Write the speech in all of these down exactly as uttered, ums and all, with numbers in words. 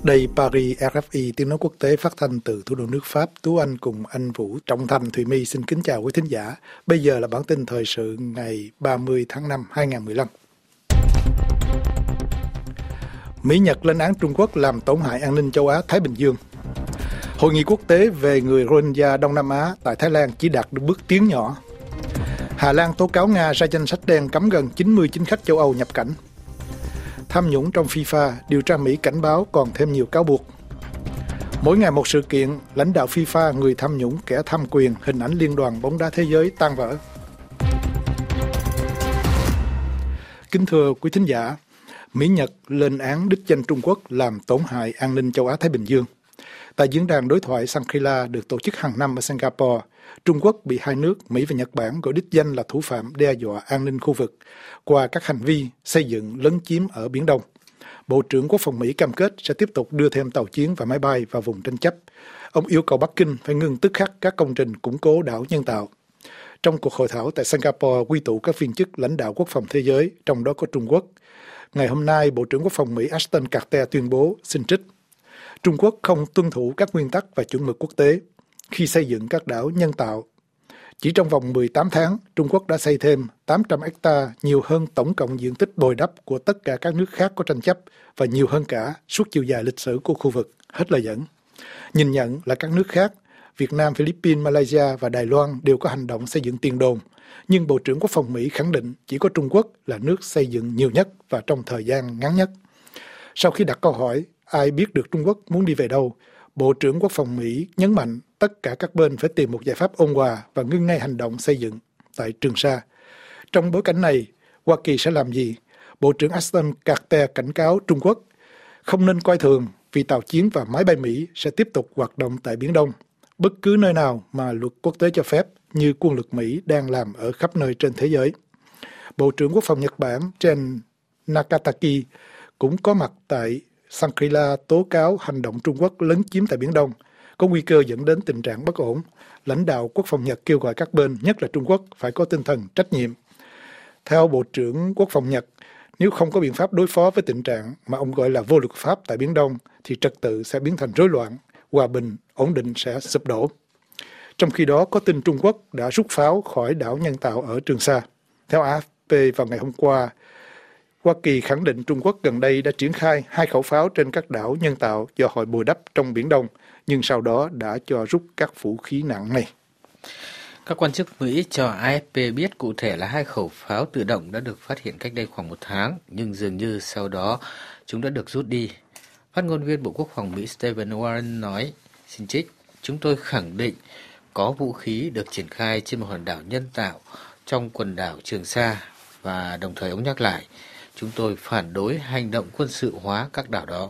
Đây Paris, rờ ép i, tiếng nói quốc tế phát thanh từ thủ đô nước Pháp. Tú Anh cùng anh Vũ Trọng Thành, Thùy My xin kính chào quý thính giả. Bây giờ là bản tin thời sự ngày ba mươi tháng năm hai nghìn không trăm mười lăm. Mỹ Nhật lên án Trung Quốc làm tổn hại an ninh châu Á Thái Bình Dương. Hội nghị quốc tế về người Rohingya Đông Nam Á tại Thái Lan chỉ đạt được bước tiến nhỏ. Hà Lan tố cáo Nga ra danh sách đen cấm gần chín mươi chính khách châu Âu nhập cảnh. Tham nhũng trong FIFA, điều tra Mỹ cảnh báo còn thêm nhiều cáo buộc. Mỗi ngày một sự kiện, lãnh đạo FIFA, người tham nhũng, kẻ tham quyền, hình ảnh Liên đoàn bóng đá thế giới tan vỡ. Kính thưa quý thính giả, Mỹ Nhật lên án đích danh Trung Quốc làm tổn hại an ninh châu Á Thái Bình Dương. Tại diễn đàn đối thoại Shangri-La được tổ chức hàng năm ở Singapore, Trung Quốc bị hai nước Mỹ và Nhật Bản gọi đích danh là thủ phạm đe dọa an ninh khu vực qua các hành vi xây dựng lấn chiếm ở Biển Đông. Bộ trưởng Quốc phòng Mỹ cam kết sẽ tiếp tục đưa thêm tàu chiến và máy bay vào vùng tranh chấp. Ông yêu cầu Bắc Kinh phải ngừng tức khắc các công trình củng cố đảo nhân tạo. Trong cuộc hội thảo tại Singapore quy tụ các viên chức lãnh đạo quốc phòng thế giới, trong đó có Trung Quốc. Ngày hôm nay, Bộ trưởng Quốc phòng Mỹ Ashton Carter tuyên bố, xin trích, Trung Quốc không tuân thủ các nguyên tắc và chuẩn mực quốc tế khi xây dựng các đảo nhân tạo. Chỉ trong vòng mười tám tháng, Trung Quốc đã xây thêm tám trăm héc ta, nhiều hơn tổng cộng diện tích bồi đắp của tất cả các nước khác có tranh chấp và nhiều hơn cả suốt chiều dài lịch sử của khu vực. Hết lời dẫn. Nhìn nhận là các nước khác, Việt Nam, Philippines, Malaysia và Đài Loan đều có hành động xây dựng tiền đồn. Nhưng Bộ trưởng Quốc phòng Mỹ khẳng định chỉ có Trung Quốc là nước xây dựng nhiều nhất và trong thời gian ngắn nhất. Sau khi đặt câu hỏi, ai biết được Trung Quốc muốn đi về đâu, Bộ trưởng Quốc phòng Mỹ nhấn mạnh tất cả các bên phải tìm một giải pháp ôn hòa và ngưng ngay hành động xây dựng tại Trường Sa. Trong bối cảnh này, Hoa Kỳ sẽ làm gì? Bộ trưởng Ashton Carter cảnh cáo Trung Quốc không nên coi thường vì tàu chiến và máy bay Mỹ sẽ tiếp tục hoạt động tại Biển Đông, bất cứ nơi nào mà luật quốc tế cho phép, như quân lực Mỹ đang làm ở khắp nơi trên thế giới. Bộ trưởng Quốc phòng Nhật Bản Jen Nakataki cũng có mặt tại Shangri-La tố cáo hành động Trung Quốc lấn chiếm tại Biển Đông có nguy cơ dẫn đến tình trạng bất ổn. Lãnh đạo Quốc phòng Nhật kêu gọi các bên, nhất là Trung Quốc, phải có tinh thần trách nhiệm. Theo Bộ trưởng Quốc phòng Nhật, nếu không có biện pháp đối phó với tình trạng mà ông gọi là vô luật pháp tại Biển Đông, thì trật tự sẽ biến thành rối loạn, hòa bình, ổn định sẽ sụp đổ. Trong khi đó, có tin Trung Quốc đã rút pháo khỏi đảo nhân tạo ở Trường Sa. Theo a ép pê vào ngày hôm qua, Hoa Kỳ khẳng định Trung Quốc gần đây đã triển khai hai khẩu pháo trên các đảo nhân tạo do hội bồi đắp trong Biển Đông, nhưng sau đó đã cho rút các vũ khí nặng này. Các quan chức Mỹ cho a ép pê biết cụ thể là hai khẩu pháo tự động đã được phát hiện cách đây khoảng một tháng, nhưng dường như sau đó chúng đã được rút đi. Phát ngôn viên Bộ Quốc phòng Mỹ Stephen Warren nói, xin trích, chúng tôi khẳng định có vũ khí được triển khai trên một hòn đảo nhân tạo trong quần đảo Trường Sa, và đồng thời ông nhắc lại, chúng tôi phản đối hành động quân sự hóa các đảo đó.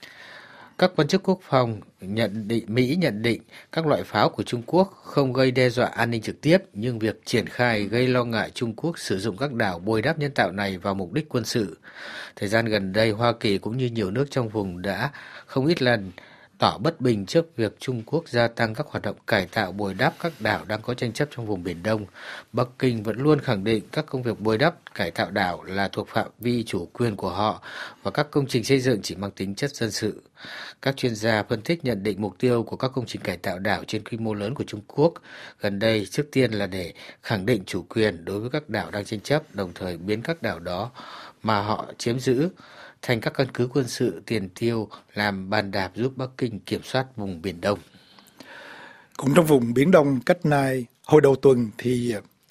Các quan chức quốc phòng nhận định Mỹ nhận định các loại pháo của Trung Quốc không gây đe dọa an ninh trực tiếp, nhưng việc triển khai gây lo ngại Trung Quốc sử dụng các đảo bồi đắp nhân tạo này vào mục đích quân sự. Thời gian gần đây, Hoa Kỳ cũng như nhiều nước trong vùng đã không ít lần tỏ bất bình trước việc Trung Quốc gia tăng các hoạt động cải tạo bồi đắp các đảo đang có tranh chấp trong vùng Biển Đông. Bắc Kinh vẫn luôn khẳng định các công việc bồi đắp, cải tạo đảo là thuộc phạm vi chủ quyền của họ và các công trình xây dựng chỉ mang tính chất dân sự. Các chuyên gia phân tích nhận định mục tiêu của các công trình cải tạo đảo trên quy mô lớn của Trung Quốc gần đây trước tiên là để khẳng định chủ quyền đối với các đảo đang tranh chấp, đồng thời biến các đảo đó mà họ chiếm giữ thành các căn cứ quân sự tiền tiêu làm bàn đạp giúp Bắc Kinh kiểm soát vùng Biển Đông. Cũng trong vùng Biển Đông, cách nay, hồi đầu tuần thì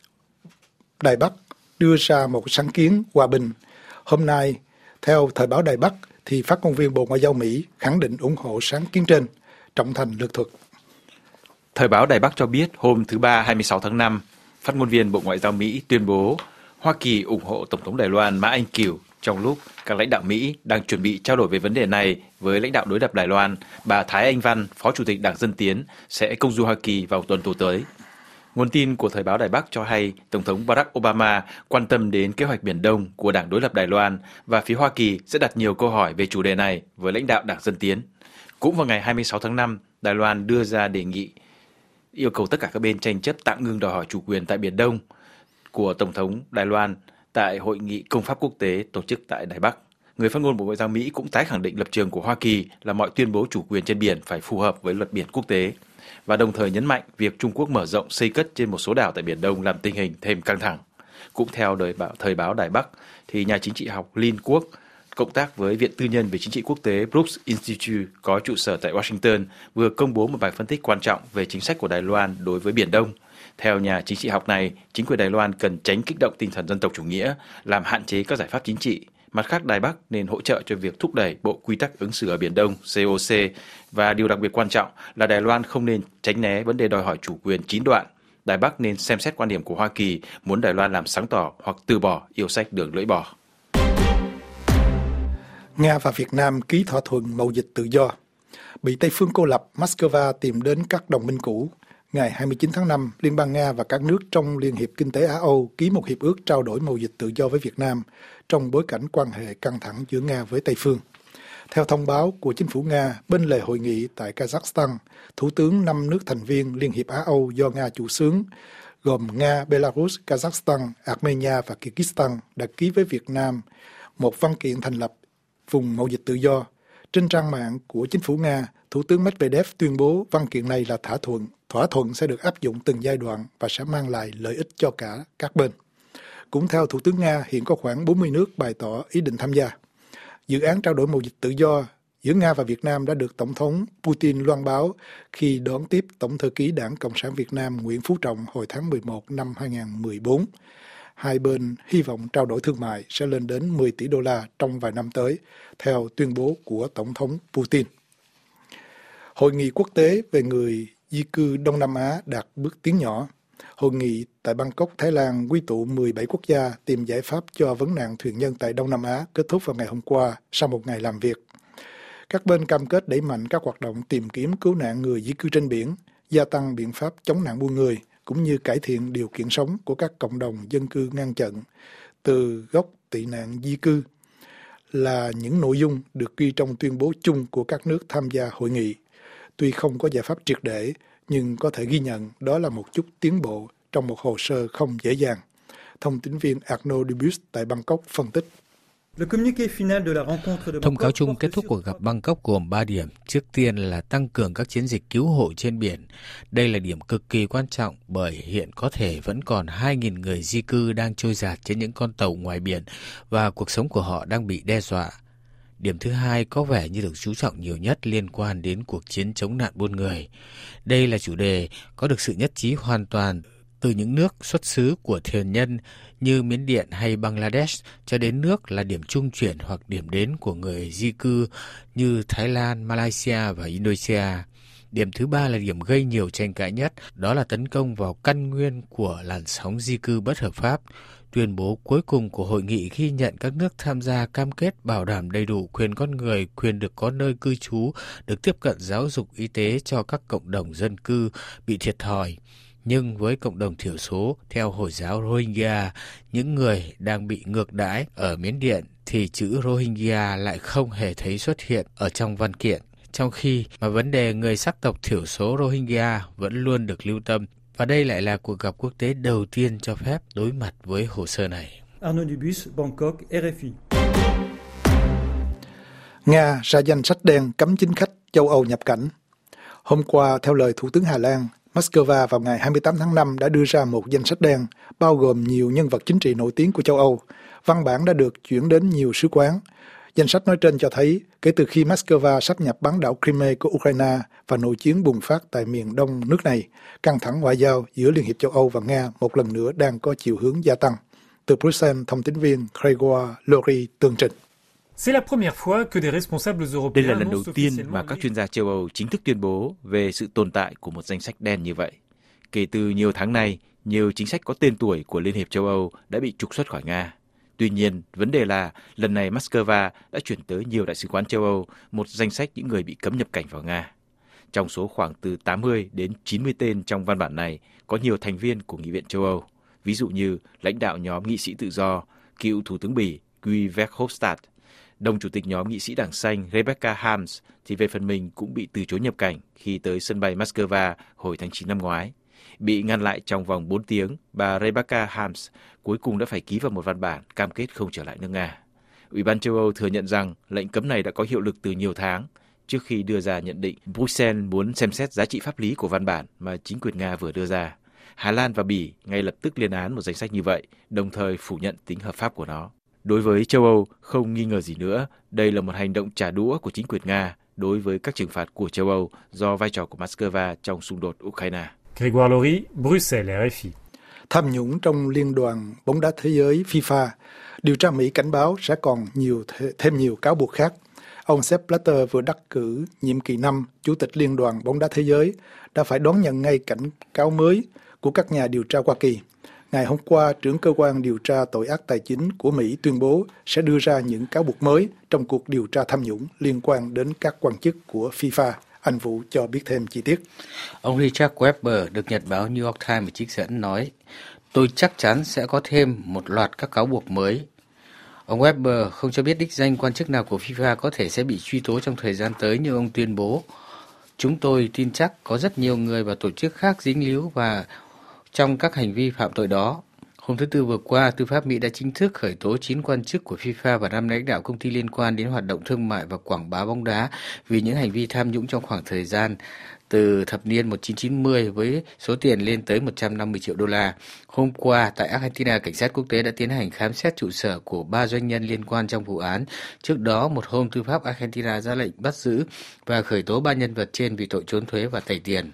Đài Bắc đưa ra một sáng kiến hòa bình. Hôm nay, theo Thời báo Đài Bắc, thì phát ngôn viên Bộ Ngoại giao Mỹ khẳng định ủng hộ sáng kiến trên. Trọng Thành lược thuật. Thời báo Đài Bắc cho biết hôm thứ Ba hai mươi sáu tháng năm, phát ngôn viên Bộ Ngoại giao Mỹ tuyên bố Hoa Kỳ ủng hộ Tổng thống Đài Loan Mã Anh Kiều trong lúc các lãnh đạo Mỹ đang chuẩn bị trao đổi về vấn đề này với lãnh đạo đối lập Đài Loan, bà Thái Anh Văn, Phó Chủ tịch Đảng Dân Tiến, sẽ công du Hoa Kỳ vào tuần tới. Nguồn tin của Thời báo Đài Bắc cho hay Tổng thống Barack Obama quan tâm đến kế hoạch Biển Đông của Đảng đối lập Đài Loan và phía Hoa Kỳ sẽ đặt nhiều câu hỏi về chủ đề này với lãnh đạo Đảng Dân Tiến. Cũng vào ngày hai mươi sáu tháng năm, Đài Loan đưa ra đề nghị yêu cầu tất cả các bên tranh chấp tạm ngừng đòi hỏi chủ quyền tại Biển Đông của Tổng thống Đài Loan tại Hội nghị Công pháp Quốc tế tổ chức tại Đài Bắc. người phát ngôn Bộ Ngoại giao Mỹ cũng tái khẳng định lập trường của Hoa Kỳ là mọi tuyên bố chủ quyền trên biển phải phù hợp với luật biển quốc tế và đồng thời nhấn mạnh việc Trung Quốc mở rộng xây cất trên một số đảo tại Biển Đông làm tình hình thêm căng thẳng. Cũng theo đời báo, thời báo Đài Bắc, thì nhà chính trị học Lin Kuok cộng tác với Viện Tư nhân về Chính trị Quốc tế Brookes Institute có trụ sở tại Washington vừa công bố một bài phân tích quan trọng về chính sách của Đài Loan đối với Biển Đông. Theo nhà chính trị học này, chính quyền Đài Loan cần tránh kích động tinh thần dân tộc chủ nghĩa, làm hạn chế các giải pháp chính trị. Mặt khác, Đài Bắc nên hỗ trợ cho việc thúc đẩy Bộ Quy tắc ứng xử ở Biển Đông C O C và điều đặc biệt quan trọng là Đài Loan không nên tránh né vấn đề đòi hỏi chủ quyền chín đoạn. Đài Bắc nên xem xét quan điểm của Hoa Kỳ muốn Đài Loan làm sáng tỏ hoặc từ bỏ yêu sách đường lưỡi bò. Nga và Việt Nam ký thỏa thuận mậu dịch tự do. Bị Tây phương cô lập, Moscow tìm đến các đồng minh cũ. Ngày hai mươi chín tháng năm, Liên bang Nga và các nước trong Liên hiệp Kinh tế Á-Âu ký một hiệp ước trao đổi mậu dịch tự do với Việt Nam trong bối cảnh quan hệ căng thẳng giữa Nga với Tây phương. Theo thông báo của chính phủ Nga, bên lề hội nghị tại Kazakhstan, Thủ tướng năm nước thành viên Liên hiệp Á-Âu do Nga chủ xướng, gồm Nga, Belarus, Kazakhstan, Armenia và Kyrgyzstan đã ký với Việt Nam một văn kiện thành lập vùng mậu dịch tự do. Trên trang mạng của chính phủ Nga, Thủ tướng Medvedev tuyên bố văn kiện này là thỏa thuận, thỏa thuận sẽ được áp dụng từng giai đoạn và sẽ mang lại lợi ích cho cả các bên. Cũng theo Thủ tướng Nga, hiện có khoảng bốn mươi nước bày tỏ ý định tham gia. Dự án trao đổi mậu dịch tự do giữa Nga và Việt Nam đã được Tổng thống Putin loan báo khi đón tiếp Tổng thư ký Đảng Cộng sản Việt Nam Nguyễn Phú Trọng hồi tháng mười một năm hai nghìn không trăm mười bốn. Hai bên hy vọng trao đổi thương mại sẽ lên đến mười tỷ đô la trong vài năm tới, theo tuyên bố của Tổng thống Putin. Hội nghị quốc tế về người di cư Đông Nam Á đạt bước tiến nhỏ. Hội nghị tại Bangkok, Thái Lan quy tụ mười bảy quốc gia tìm giải pháp cho vấn nạn thuyền nhân tại Đông Nam Á kết thúc vào ngày hôm qua sau một ngày làm việc. Các bên cam kết đẩy mạnh các hoạt động tìm kiếm cứu nạn người di cư trên biển, gia tăng biện pháp chống nạn buôn người, cũng như cải thiện điều kiện sống của các cộng đồng dân cư ngăn chặn từ gốc tị nạn di cư là những nội dung được ghi trong tuyên bố chung của các nước tham gia hội nghị. Tuy không có giải pháp triệt để, nhưng có thể ghi nhận đó là một chút tiến bộ trong một hồ sơ không dễ dàng. Thông tin viên Arnaud Dubus tại Bangkok phân tích. Thông cáo chung kết thúc cuộc gặp Bangkok gồm ba điểm. Trước tiên là tăng cường các chiến dịch cứu hộ trên biển. Đây là điểm cực kỳ quan trọng bởi hiện có thể vẫn còn hai nghìn người di cư đang trôi dạt trên những con tàu ngoài biển và cuộc sống của họ đang bị đe dọa. Điểm thứ hai có vẻ như được chú trọng nhiều nhất liên quan đến cuộc chiến chống nạn buôn người. Đây là chủ đề có được sự nhất trí hoàn toàn từ những nước xuất xứ của thuyền nhân như Miến Điện hay Bangladesh cho đến nước là điểm trung chuyển hoặc điểm đến của người di cư như Thái Lan, Malaysia và Indonesia. Điểm thứ ba là điểm gây nhiều tranh cãi nhất, đó là tấn công vào căn nguyên của làn sóng di cư bất hợp pháp. Tuyên bố cuối cùng của hội nghị ghi nhận các nước tham gia cam kết bảo đảm đầy đủ quyền con người, quyền được có nơi cư trú, được tiếp cận giáo dục y tế cho các cộng đồng dân cư bị thiệt thòi. Nhưng với cộng đồng thiểu số theo Hồi giáo Rohingya, những người đang bị ngược đãi ở Miến Điện thì chữ Rohingya lại không hề thấy xuất hiện ở trong văn kiện, trong khi mà vấn đề người sắc tộc thiểu số Rohingya vẫn luôn được lưu tâm. Và đây lại là cuộc gặp quốc tế đầu tiên cho phép đối mặt với hồ sơ này. Arnaud Dubus, Bangkok, R F I. Nga ra danh sách đen cấm chính khách châu Âu nhập cảnh. Hôm qua, theo lời Thủ tướng Hà Lan, Moscow vào ngày hai mươi tám tháng năm đã đưa ra một danh sách đen bao gồm nhiều nhân vật chính trị nổi tiếng của châu Âu. Văn bản đã được chuyển đến nhiều sứ quán. Danh sách nói trên cho thấy, kể từ khi Moscow sáp nhập bán đảo Crimea của Ukraine và nội chiến bùng phát tại miền đông nước này, căng thẳng ngoại giao giữa Liên hiệp châu Âu và Nga một lần nữa đang có chiều hướng gia tăng. Từ Bruxelles, thông tín viên Grégoire Laurie tường trình. Đây là lần đầu tiên mà các chuyên gia châu Âu chính thức tuyên bố về sự tồn tại của một danh sách đen như vậy. Kể từ nhiều tháng nay, nhiều chính sách có tên tuổi của Liên hiệp châu Âu đã bị trục xuất khỏi Nga. Tuy nhiên, vấn đề là lần này Moscow đã chuyển tới nhiều đại sứ quán châu Âu một danh sách những người bị cấm nhập cảnh vào Nga. Trong số khoảng từ tám mươi đến chín mươi tên trong văn bản này có nhiều thành viên của Nghị viện châu Âu, ví dụ như lãnh đạo nhóm nghị sĩ tự do, cựu Thủ tướng Bỉ Guy Verhofstadt, đồng chủ tịch nhóm nghị sĩ Đảng Xanh Rebecca Harms thì về phần mình cũng bị từ chối nhập cảnh khi tới sân bay Moscow hồi tháng chín năm ngoái. Bị ngăn lại trong vòng bốn tiếng, bà Rebecca Harms cuối cùng đã phải ký vào một văn bản cam kết không trở lại nước Nga. Ủy ban châu Âu thừa nhận rằng lệnh cấm này đã có hiệu lực từ nhiều tháng. Trước khi đưa ra nhận định, Bruxelles muốn xem xét giá trị pháp lý của văn bản mà chính quyền Nga vừa đưa ra. Hà Lan và Bỉ ngay lập tức lên án một danh sách như vậy, đồng thời phủ nhận tính hợp pháp của nó. Đối với châu Âu, không nghi ngờ gì nữa, đây là một hành động trả đũa của chính quyền Nga đối với các trừng phạt của châu Âu do vai trò của Moscow trong xung đột Ukraine. Grégoire Laurie, Bruxelles, rờ ép i. Tham nhũng trong Liên đoàn bóng đá thế giới FIFA, điều tra Mỹ cảnh báo sẽ còn nhiều thêm nhiều cáo buộc khác. Ông Sepp Blatter vừa đắc cử nhiệm kỳ năm Chủ tịch Liên đoàn bóng đá thế giới đã phải đón nhận ngay cảnh cáo mới của các nhà điều tra Hoa Kỳ. Ngày hôm qua, trưởng cơ quan điều tra tội ác tài chính của Mỹ tuyên bố sẽ đưa ra những cáo buộc mới trong cuộc điều tra tham nhũng liên quan đến các quan chức của FIFA. Anh Vũ cho biết thêm chi tiết. Ông Richard Weber được nhật báo New York Times trích dẫn nói, tôi chắc chắn sẽ có thêm một loạt các cáo buộc mới. Ông Weber không cho biết đích danh quan chức nào của FIFA có thể sẽ bị truy tố trong thời gian tới như ông tuyên bố. Chúng tôi tin chắc có rất nhiều người và tổ chức khác dính líu và trong các hành vi phạm tội đó. Hôm thứ Tư vừa qua, Tư pháp Mỹ đã chính thức khởi tố chín quan chức của FIFA và năm lãnh đạo công ty liên quan đến hoạt động thương mại và quảng bá bóng đá vì những hành vi tham nhũng trong khoảng thời gian từ thập niên một nghìn chín trăm chín mươi với số tiền lên tới một trăm năm mươi triệu đô la. Hôm qua, tại Argentina, cảnh sát quốc tế đã tiến hành khám xét trụ sở của ba doanh nhân liên quan trong vụ án. Trước đó, một hôm tư pháp Argentina ra lệnh bắt giữ và khởi tố ba nhân vật trên vì tội trốn thuế và tẩy tiền.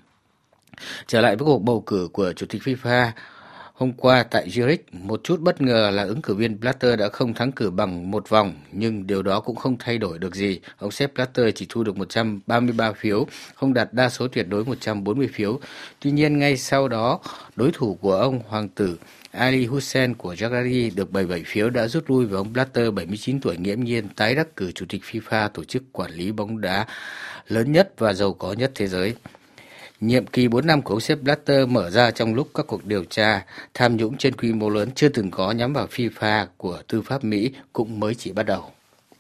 Trở lại với cuộc bầu cử của Chủ tịch FIFA, hôm qua tại Zurich, một chút bất ngờ là ứng cử viên Blatter đã không thắng cử bằng một vòng, nhưng điều đó cũng không thay đổi được gì. Ông Sepp Blatter chỉ thu được một trăm ba mươi ba phiếu, không đạt đa số tuyệt đối một trăm bốn mươi phiếu. Tuy nhiên, ngay sau đó, đối thủ của ông, Hoàng tử Ali Hussein của Jordani được bảy mươi bảy phiếu đã rút lui và ông Blatter, bảy mươi chín tuổi, nghiễm nhiên tái đắc cử Chủ tịch FIFA, tổ chức quản lý bóng đá lớn nhất và giàu có nhất thế giới. Nhiệm kỳ bốn năm của ông Sepp Blatter mở ra trong lúc các cuộc điều tra tham nhũng trên quy mô lớn chưa từng có nhắm vào FIFA của tư pháp Mỹ cũng mới chỉ bắt đầu.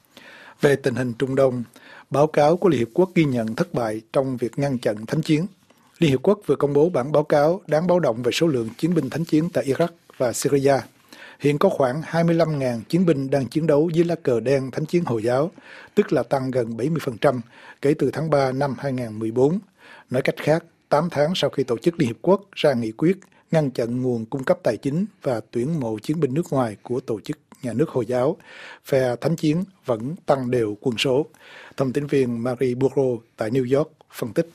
Về tình hình Trung Đông, báo cáo của Liên Hiệp Quốc ghi nhận thất bại trong việc ngăn chặn thánh chiến. Liên Hiệp Quốc vừa công bố bản báo cáo đáng báo động về số lượng chiến binh thánh chiến tại Iraq và Syria. Hiện có khoảng hai mươi lăm nghìn chiến binh đang chiến đấu dưới lá cờ đen thánh chiến Hồi giáo, tức là tăng gần bảy mươi phần trăm kể từ tháng ba năm hai nghìn không trăm mười bốn. Nói cách khác, tám tháng sau khi Tổ chức Liên Hiệp Quốc ra nghị quyết ngăn chặn nguồn cung cấp tài chính và tuyển mộ chiến binh nước ngoài của Tổ chức Nhà nước Hồi giáo, phe thánh chiến vẫn tăng đều quân số. Thông tin viên Marie Bourreau tại New York phân tích.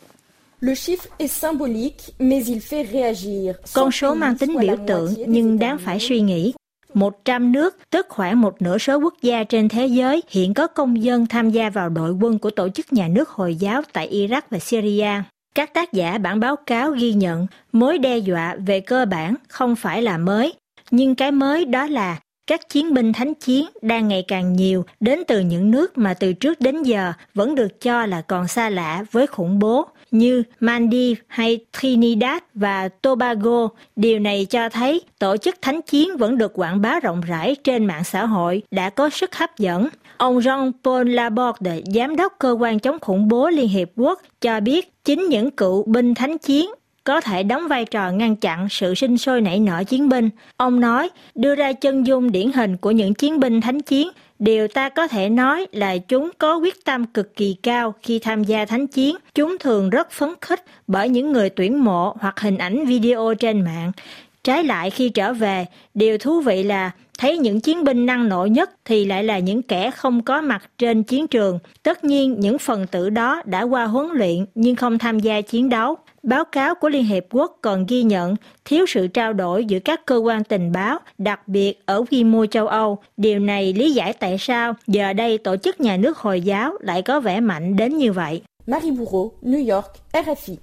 Con số mang tính biểu tượng nhưng đáng phải suy nghĩ. một trăm nước, tức khoảng một nửa số quốc gia trên thế giới, hiện có công dân tham gia vào đội quân của Tổ chức Nhà nước Hồi giáo tại Iraq và Syria. Các tác giả bản báo cáo ghi nhận mối đe dọa về cơ bản không phải là mới, nhưng cái mới đó là các chiến binh thánh chiến đang ngày càng nhiều đến từ những nước mà từ trước đến giờ vẫn được cho là còn xa lạ với khủng bố, như Maldives hay Trinidad và Tobago. Điều này cho thấy tổ chức thánh chiến vẫn được quảng bá rộng rãi trên mạng xã hội, đã có sức hấp dẫn. Ông Jean-Paul Laborde, giám đốc cơ quan chống khủng bố Liên Hiệp Quốc, cho biết chính những cựu binh thánh chiến có thể đóng vai trò ngăn chặn sự sinh sôi nảy nở chiến binh. Ông nói, đưa ra chân dung điển hình của những chiến binh thánh chiến, điều ta có thể nói là chúng có quyết tâm cực kỳ cao khi tham gia thánh chiến. Chúng thường rất phấn khích bởi những người tuyển mộ hoặc hình ảnh video trên mạng. Trái lại, khi trở về, điều thú vị là thấy những chiến binh năng nổ nhất thì lại là những kẻ không có mặt trên chiến trường. Tất nhiên, những phần tử đó đã qua huấn luyện nhưng không tham gia chiến đấu. Báo cáo của Liên Hiệp Quốc còn ghi nhận thiếu sự trao đổi giữa các cơ quan tình báo, đặc biệt ở quy mô châu Âu. Điều này lý giải tại sao giờ đây Tổ chức Nhà nước Hồi giáo lại có vẻ mạnh đến như vậy. Marie Bourreau, New York, rờ ép i.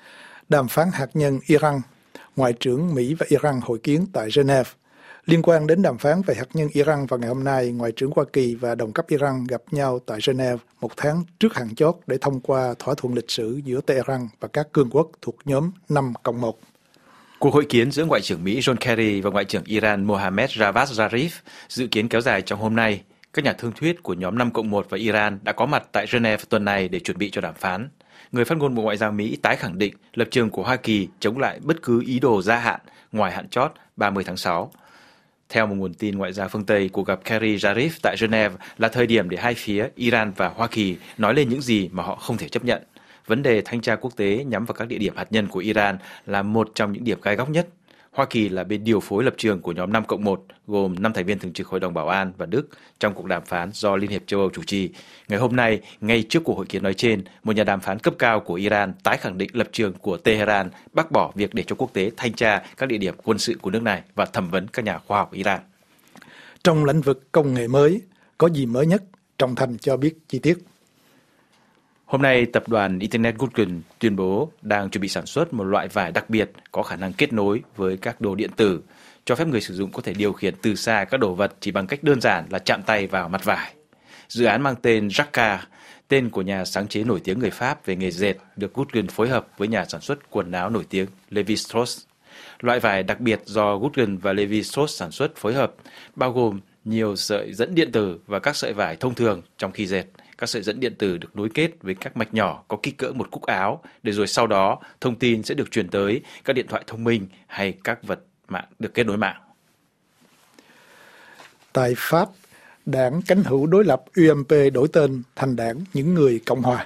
Đàm phán hạt nhân Iran. Ngoại trưởng Mỹ và Iran hội kiến tại Geneva. Liên quan đến đàm phán về hạt nhân Iran vào ngày hôm nay, Ngoại trưởng Hoa Kỳ và đồng cấp Iran gặp nhau tại Geneva một tháng trước hạn chót để thông qua thỏa thuận lịch sử giữa Tehran và các cường quốc thuộc nhóm năm cộng một. Cuộc hội kiến giữa Ngoại trưởng Mỹ John Kerry và Ngoại trưởng Iran Mohammad Javad Zarif dự kiến kéo dài trong hôm nay. Các nhà thương thuyết của nhóm năm cộng một và Iran đã có mặt tại Geneva tuần này để chuẩn bị cho đàm phán. Người phát ngôn Bộ Ngoại giao Mỹ tái khẳng định lập trường của Hoa Kỳ chống lại bất cứ ý đồ gia hạn ngoài hạn chót ba mươi tháng sáu. Theo một nguồn tin ngoại giao phương Tây, cuộc gặp Kerry-Zarif tại Geneva là thời điểm để hai phía Iran và Hoa Kỳ nói lên những gì mà họ không thể chấp nhận. Vấn đề thanh tra quốc tế nhắm vào các địa điểm hạt nhân của Iran là một trong những điểm gai góc nhất. Hoa Kỳ là bên điều phối lập trường của nhóm năm cộng một, gồm năm thành viên thường trực Hội đồng Bảo an và Đức trong cuộc đàm phán do Liên hiệp châu Âu chủ trì. Ngày hôm nay, ngay trước cuộc hội kiến nói trên, một nhà đàm phán cấp cao của Iran tái khẳng định lập trường của Tehran, bác bỏ việc để cho quốc tế thanh tra các địa điểm quân sự của nước này và thẩm vấn các nhà khoa học Iran. Trong lĩnh vực công nghệ mới, có gì mới nhất? Trọng Thành cho biết chi tiết. Hôm nay, tập đoàn Internet Google tuyên bố đang chuẩn bị sản xuất một loại vải đặc biệt có khả năng kết nối với các đồ điện tử, cho phép người sử dụng có thể điều khiển từ xa các đồ vật chỉ bằng cách đơn giản là chạm tay vào mặt vải. Dự án mang tên Jacquard, tên của nhà sáng chế nổi tiếng người Pháp về nghề dệt, được Google phối hợp với nhà sản xuất quần áo nổi tiếng Levi Strauss. Loại vải đặc biệt do Google và Levi Strauss sản xuất phối hợp bao gồm nhiều sợi dẫn điện tử và các sợi vải thông thường trong khi dệt. Các sợi dẫn điện tử được nối kết với các mạch nhỏ có kích cỡ một cúc áo, để rồi sau đó thông tin sẽ được truyền tới các điện thoại thông minh hay các vật mạng được kết nối mạng. Tại Pháp, đảng cánh hữu đối lập u em pê đổi tên thành đảng Những Người Cộng Hòa.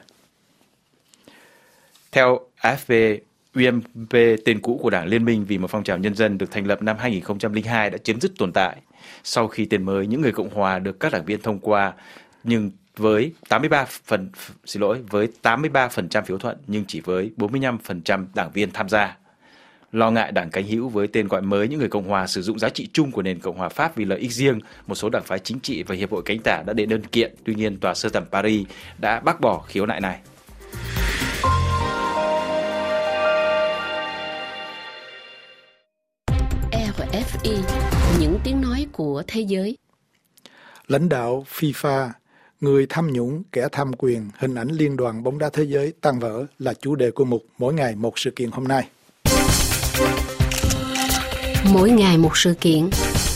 Theo a ép pê, u em pê, tên cũ của Đảng Liên minh vì một phong trào nhân dân được thành lập năm hai nghìn không trăm lẻ hai, đã chấm dứt tồn tại. Sau khi tên mới Những Người Cộng Hòa được các đảng viên thông qua, nhưng với tám mươi ba phần xin lỗi với tám mươi ba phần trăm phiếu thuận nhưng chỉ với bốn mươi lăm phần trăm đảng viên tham gia. Lo ngại đảng cánh hữu với tên gọi mới Những Người Cộng Hòa sử dụng giá trị chung của nền Cộng hòa Pháp vì lợi ích riêng, một số đảng phái chính trị và hiệp hội cánh tả đã đệ đơn kiện. Tuy nhiên, tòa sơ thẩm Paris đã bác bỏ khiếu nại này. rờ ép i, những tiếng nói của thế giới. Lãnh đạo FIFA, người tham nhũng, kẻ tham quyền, hình ảnh Liên đoàn bóng đá thế giới tan vỡ là chủ đề của mục Mỗi ngày một sự kiện hôm nay. Mỗi ngày một sự kiện.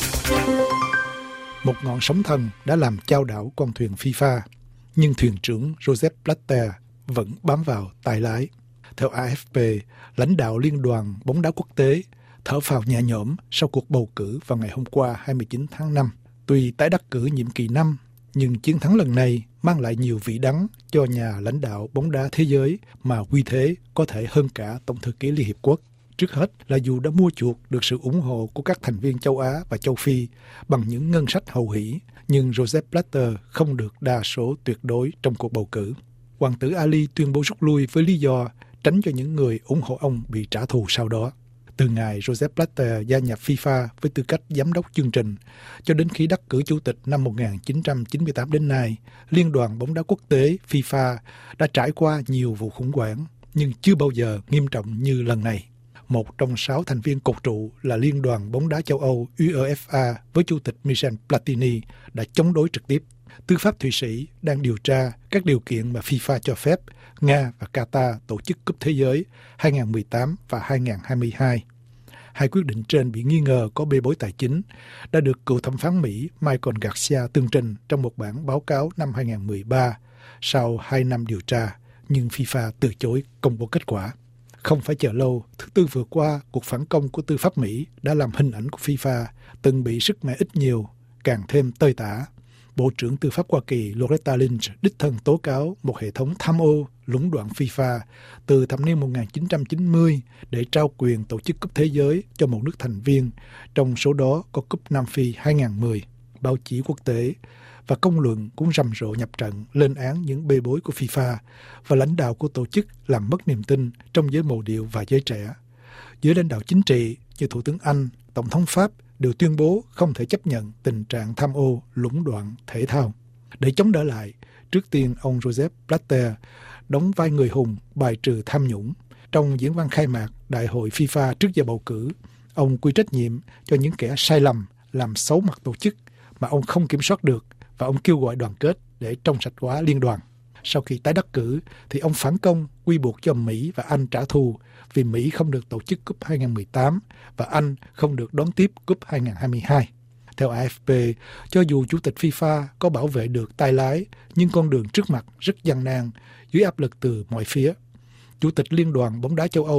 Một ngọn sóng thần đã làm chao đảo con thuyền FIFA, nhưng thuyền trưởng Joseph Blatter vẫn bám vào tay lái. Theo a ép pê, lãnh đạo Liên đoàn bóng đá quốc tế thở phào nhẹ nhõm sau cuộc bầu cử vào ngày hôm qua hai mươi chín tháng năm. Tuy tái đắc cử nhiệm kỳ năm, nhưng chiến thắng lần này mang lại nhiều vị đắng cho nhà lãnh đạo bóng đá thế giới mà uy thế có thể hơn cả Tổng thư ký Liên Hiệp Quốc. Trước hết là dù đã mua chuộc được sự ủng hộ của các thành viên châu Á và châu Phi bằng những ngân sách hậu hỷ, nhưng Joseph Blatter không được đa số tuyệt đối trong cuộc bầu cử. Hoàng tử Ali tuyên bố rút lui với lý do tránh cho những người ủng hộ ông bị trả thù sau đó. Từ ngày Joseph Blatter gia nhập FIFA với tư cách giám đốc chương trình cho đến khi đắc cử chủ tịch năm một nghìn chín trăm chín mươi tám đến nay, Liên đoàn bóng đá quốc tế FIFA đã trải qua nhiều vụ khủng hoảng, nhưng chưa bao giờ nghiêm trọng như lần này. Một trong sáu thành viên cột trụ là Liên đoàn bóng đá châu Âu UEFA với chủ tịch Michel Platini đã chống đối trực tiếp. Tư pháp Thụy Sĩ đang điều tra các điều kiện mà FIFA cho phép Nga và Qatar tổ chức Cúp Thế giới hai nghìn không trăm mười tám và hai nghìn không trăm hai mươi hai. Hai quyết định trên bị nghi ngờ có bê bối tài chính đã được cựu thẩm phán Mỹ Michael Garcia tường trình trong một bản báo cáo năm hai nghìn không trăm mười ba sau hai năm điều tra, nhưng FIFA từ chối công bố kết quả. Không phải chờ lâu, thứ Tư vừa qua, cuộc phản công của tư pháp Mỹ đã làm hình ảnh của FIFA từng bị sức mẻ ít nhiều càng thêm tơi tả. Bộ trưởng Tư pháp Hoa Kỳ Loretta Lynch đích thân tố cáo một hệ thống tham ô, lũng đoạn FIFA từ thập niên một nghìn chín trăm chín mươi để trao quyền tổ chức Cúp Thế giới cho một nước thành viên, trong số đó có Cúp Nam Phi hai nghìn không trăm mười. Báo chí quốc tế và công luận cũng rầm rộ nhập trận lên án những bê bối của FIFA và lãnh đạo của tổ chức làm mất niềm tin trong giới mầu điệu và giới trẻ. Giới lãnh đạo chính trị như Thủ tướng Anh, Tổng thống Pháp đều tuyên bố không thể chấp nhận tình trạng tham ô, lũng đoạn thể thao. Để chống đỡ lại, trước tiên ông Joseph Blatter đóng vai người hùng bài trừ tham nhũng. Trong diễn văn khai mạc Đại hội FIFA trước giờ bầu cử, ông quy trách nhiệm cho những kẻ sai lầm làm xấu mặt tổ chức mà ông không kiểm soát được và ông kêu gọi đoàn kết để trong sạch hóa liên đoàn. Sau khi tái đắc cử thì ông phản công quy buộc cho Mỹ và Anh trả thù vì Mỹ không được tổ chức Cúp hai nghìn không trăm mười tám và Anh không được đón tiếp Cúp hai nghìn không trăm hai mươi hai. Theo a ép pê, cho dù Chủ tịch FIFA có bảo vệ được tay lái, nhưng con đường trước mặt rất gian nan dưới áp lực từ mọi phía. Chủ tịch Liên đoàn bóng đá châu Âu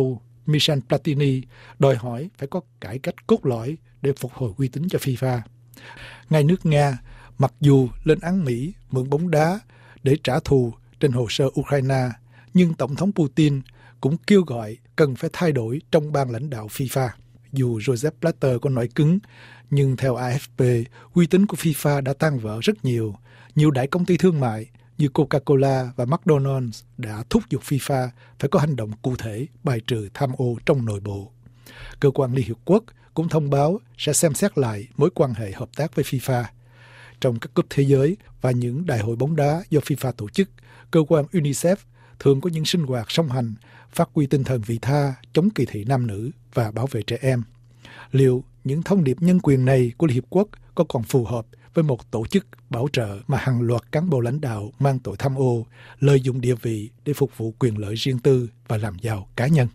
Michel Platini đòi hỏi phải có cải cách cốt lõi để phục hồi uy tín cho FIFA. Ngay nước Nga, mặc dù lên án Mỹ mượn bóng đá để trả thù trên hồ sơ Ukraine, nhưng Tổng thống Putin cũng kêu gọi cần phải thay đổi trong ban lãnh đạo FIFA. Dù Joseph Blatter có nói cứng, nhưng theo a ép pê, uy tín của FIFA đã tan vỡ rất nhiều. Nhiều đại công ty thương mại như Coca-Cola và McDonald's đã thúc giục FIFA phải có hành động cụ thể bài trừ tham ô trong nội bộ. Cơ quan Liên Hiệp Quốc cũng thông báo sẽ xem xét lại mối quan hệ hợp tác với FIFA. Trong các cúp thế giới và những đại hội bóng đá do FIFA tổ chức, cơ quan UNICEF thường có những sinh hoạt song hành, phát huy tinh thần vị tha, chống kỳ thị nam nữ và bảo vệ trẻ em. Liệu những thông điệp nhân quyền này của Liên Hiệp Quốc có còn phù hợp với một tổ chức bảo trợ mà hàng loạt cán bộ lãnh đạo mang tội tham ô, lợi dụng địa vị để phục vụ quyền lợi riêng tư và làm giàu cá nhân?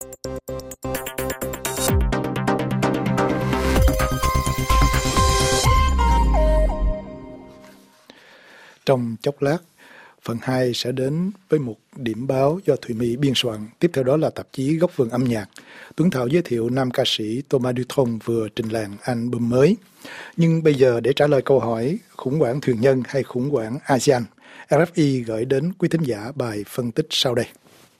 Trong chốc lát, phần hai sẽ đến với một điểm báo do Thùy My biên soạn. Tiếp theo đó là tạp chí Góc vườn âm nhạc. Tuấn Thảo giới thiệu nam ca sĩ Thomas Dutronc vừa trình làng album mới. Nhưng bây giờ để trả lời câu hỏi khủng hoảng thuyền nhân hay khủng hoảng a sê an, rờ ép i gửi đến quý thính giả bài phân tích sau đây.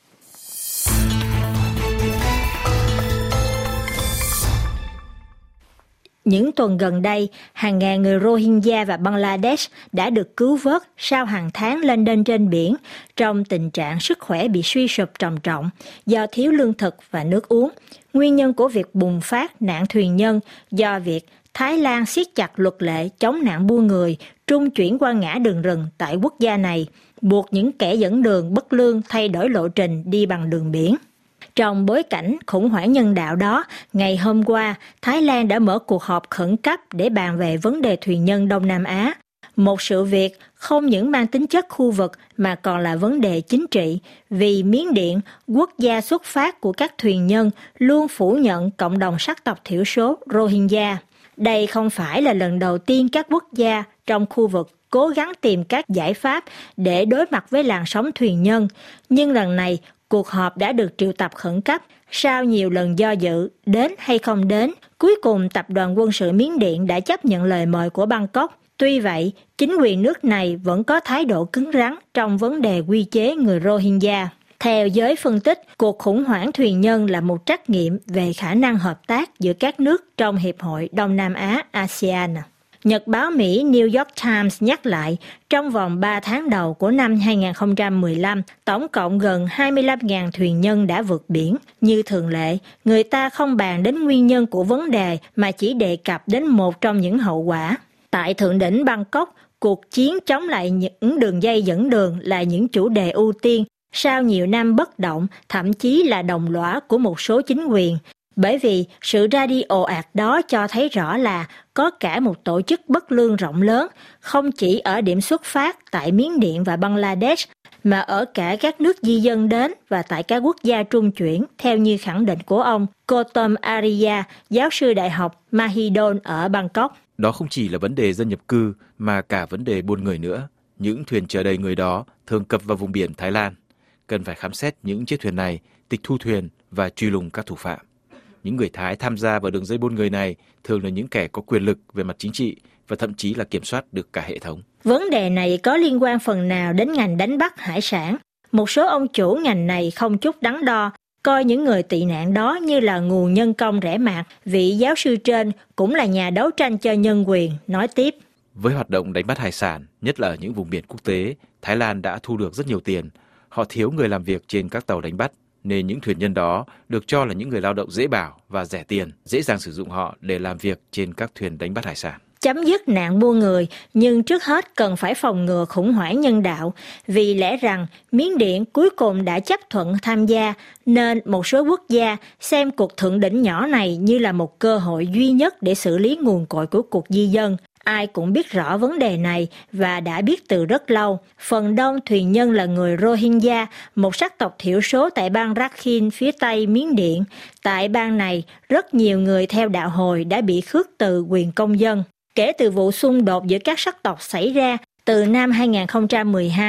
Những tuần gần đây, hàng ngàn người Rohingya và Bangladesh đã được cứu vớt sau hàng tháng lênh đênh trên biển trong tình trạng sức khỏe bị suy sụp trầm trọng do thiếu lương thực và nước uống. Nguyên nhân của việc bùng phát nạn thuyền nhân do việc Thái Lan siết chặt luật lệ chống nạn buôn người, trung chuyển qua ngã đường rừng tại quốc gia này, buộc những kẻ dẫn đường bất lương thay đổi lộ trình đi bằng đường biển. Trong bối cảnh khủng hoảng nhân đạo đó, ngày hôm qua, Thái Lan đã mở cuộc họp khẩn cấp để bàn về vấn đề thuyền nhân Đông Nam Á. Một sự việc không những mang tính chất khu vực mà còn là vấn đề chính trị, vì Miến Điện, quốc gia xuất phát của các thuyền nhân, luôn phủ nhận cộng đồng sắc tộc thiểu số Rohingya. Đây không phải là lần đầu tiên các quốc gia trong khu vực cố gắng tìm các giải pháp để đối mặt với làn sóng thuyền nhân, nhưng lần này cuộc họp đã được triệu tập khẩn cấp. Sau nhiều lần do dự, đến hay không đến, cuối cùng tập đoàn quân sự Miến Điện đã chấp nhận lời mời của Bangkok. Tuy vậy, chính quyền nước này vẫn có thái độ cứng rắn trong vấn đề quy chế người Rohingya. Theo giới phân tích, cuộc khủng hoảng thuyền nhân là một trắc nghiệm về khả năng hợp tác giữa các nước trong Hiệp hội Đông Nam Á a sê an. Nhật báo Mỹ New York Times nhắc lại, trong vòng ba tháng đầu của năm hai không một lăm, tổng cộng gần hai mươi lăm nghìn thuyền nhân đã vượt biển. Như thường lệ, người ta không bàn đến nguyên nhân của vấn đề mà chỉ đề cập đến một trong những hậu quả. Tại thượng đỉnh Bangkok, cuộc chiến chống lại những đường dây dẫn đường là những chủ đề ưu tiên sau nhiều năm bất động, thậm chí là đồng lõa của một số chính quyền. Bởi vì sự ra đi ồ ạt đó cho thấy rõ là có cả một tổ chức bất lương rộng lớn, không chỉ ở điểm xuất phát tại Miến Điện và Bangladesh, mà ở cả các nước di dân đến và tại các quốc gia trung chuyển, theo như khẳng định của ông Gautam Arya, giáo sư đại học Mahidol ở Bangkok. Đó không chỉ là vấn đề dân nhập cư, mà cả vấn đề buôn người nữa. Những thuyền chở đầy người đó thường cập vào vùng biển Thái Lan. Cần phải khám xét những chiếc thuyền này, tịch thu thuyền và truy lùng các thủ phạm. Những người Thái tham gia vào đường dây buôn người này thường là những kẻ có quyền lực về mặt chính trị và thậm chí là kiểm soát được cả hệ thống. Vấn đề này có liên quan phần nào đến ngành đánh bắt hải sản. Một số ông chủ ngành này không chút đắn đo, coi những người tị nạn đó như là nguồn nhân công rẻ mạt. Vị giáo sư trên cũng là nhà đấu tranh cho nhân quyền, nói tiếp. Với hoạt động đánh bắt hải sản, nhất là ở những vùng biển quốc tế, Thái Lan đã thu được rất nhiều tiền. Họ thiếu người làm việc trên các tàu đánh bắt, nên những thuyền nhân đó được cho là những người lao động dễ bảo và rẻ tiền, dễ dàng sử dụng họ để làm việc trên các thuyền đánh bắt hải sản. Chấm dứt nạn buôn người, nhưng trước hết cần phải phòng ngừa khủng hoảng nhân đạo, vì lẽ rằng Miến Điện cuối cùng đã chấp thuận tham gia, nên một số quốc gia xem cuộc thượng đỉnh nhỏ này như là một cơ hội duy nhất để xử lý nguồn cội của cuộc di dân. Ai cũng biết rõ vấn đề này và đã biết từ rất lâu. Phần đông thuyền nhân là người Rohingya, một sắc tộc thiểu số tại bang Rakhine phía tây Miến Điện. Tại bang này, rất nhiều người theo đạo Hồi đã bị khước từ quyền công dân. Kể từ vụ xung đột giữa các sắc tộc xảy ra từ năm hai không một hai,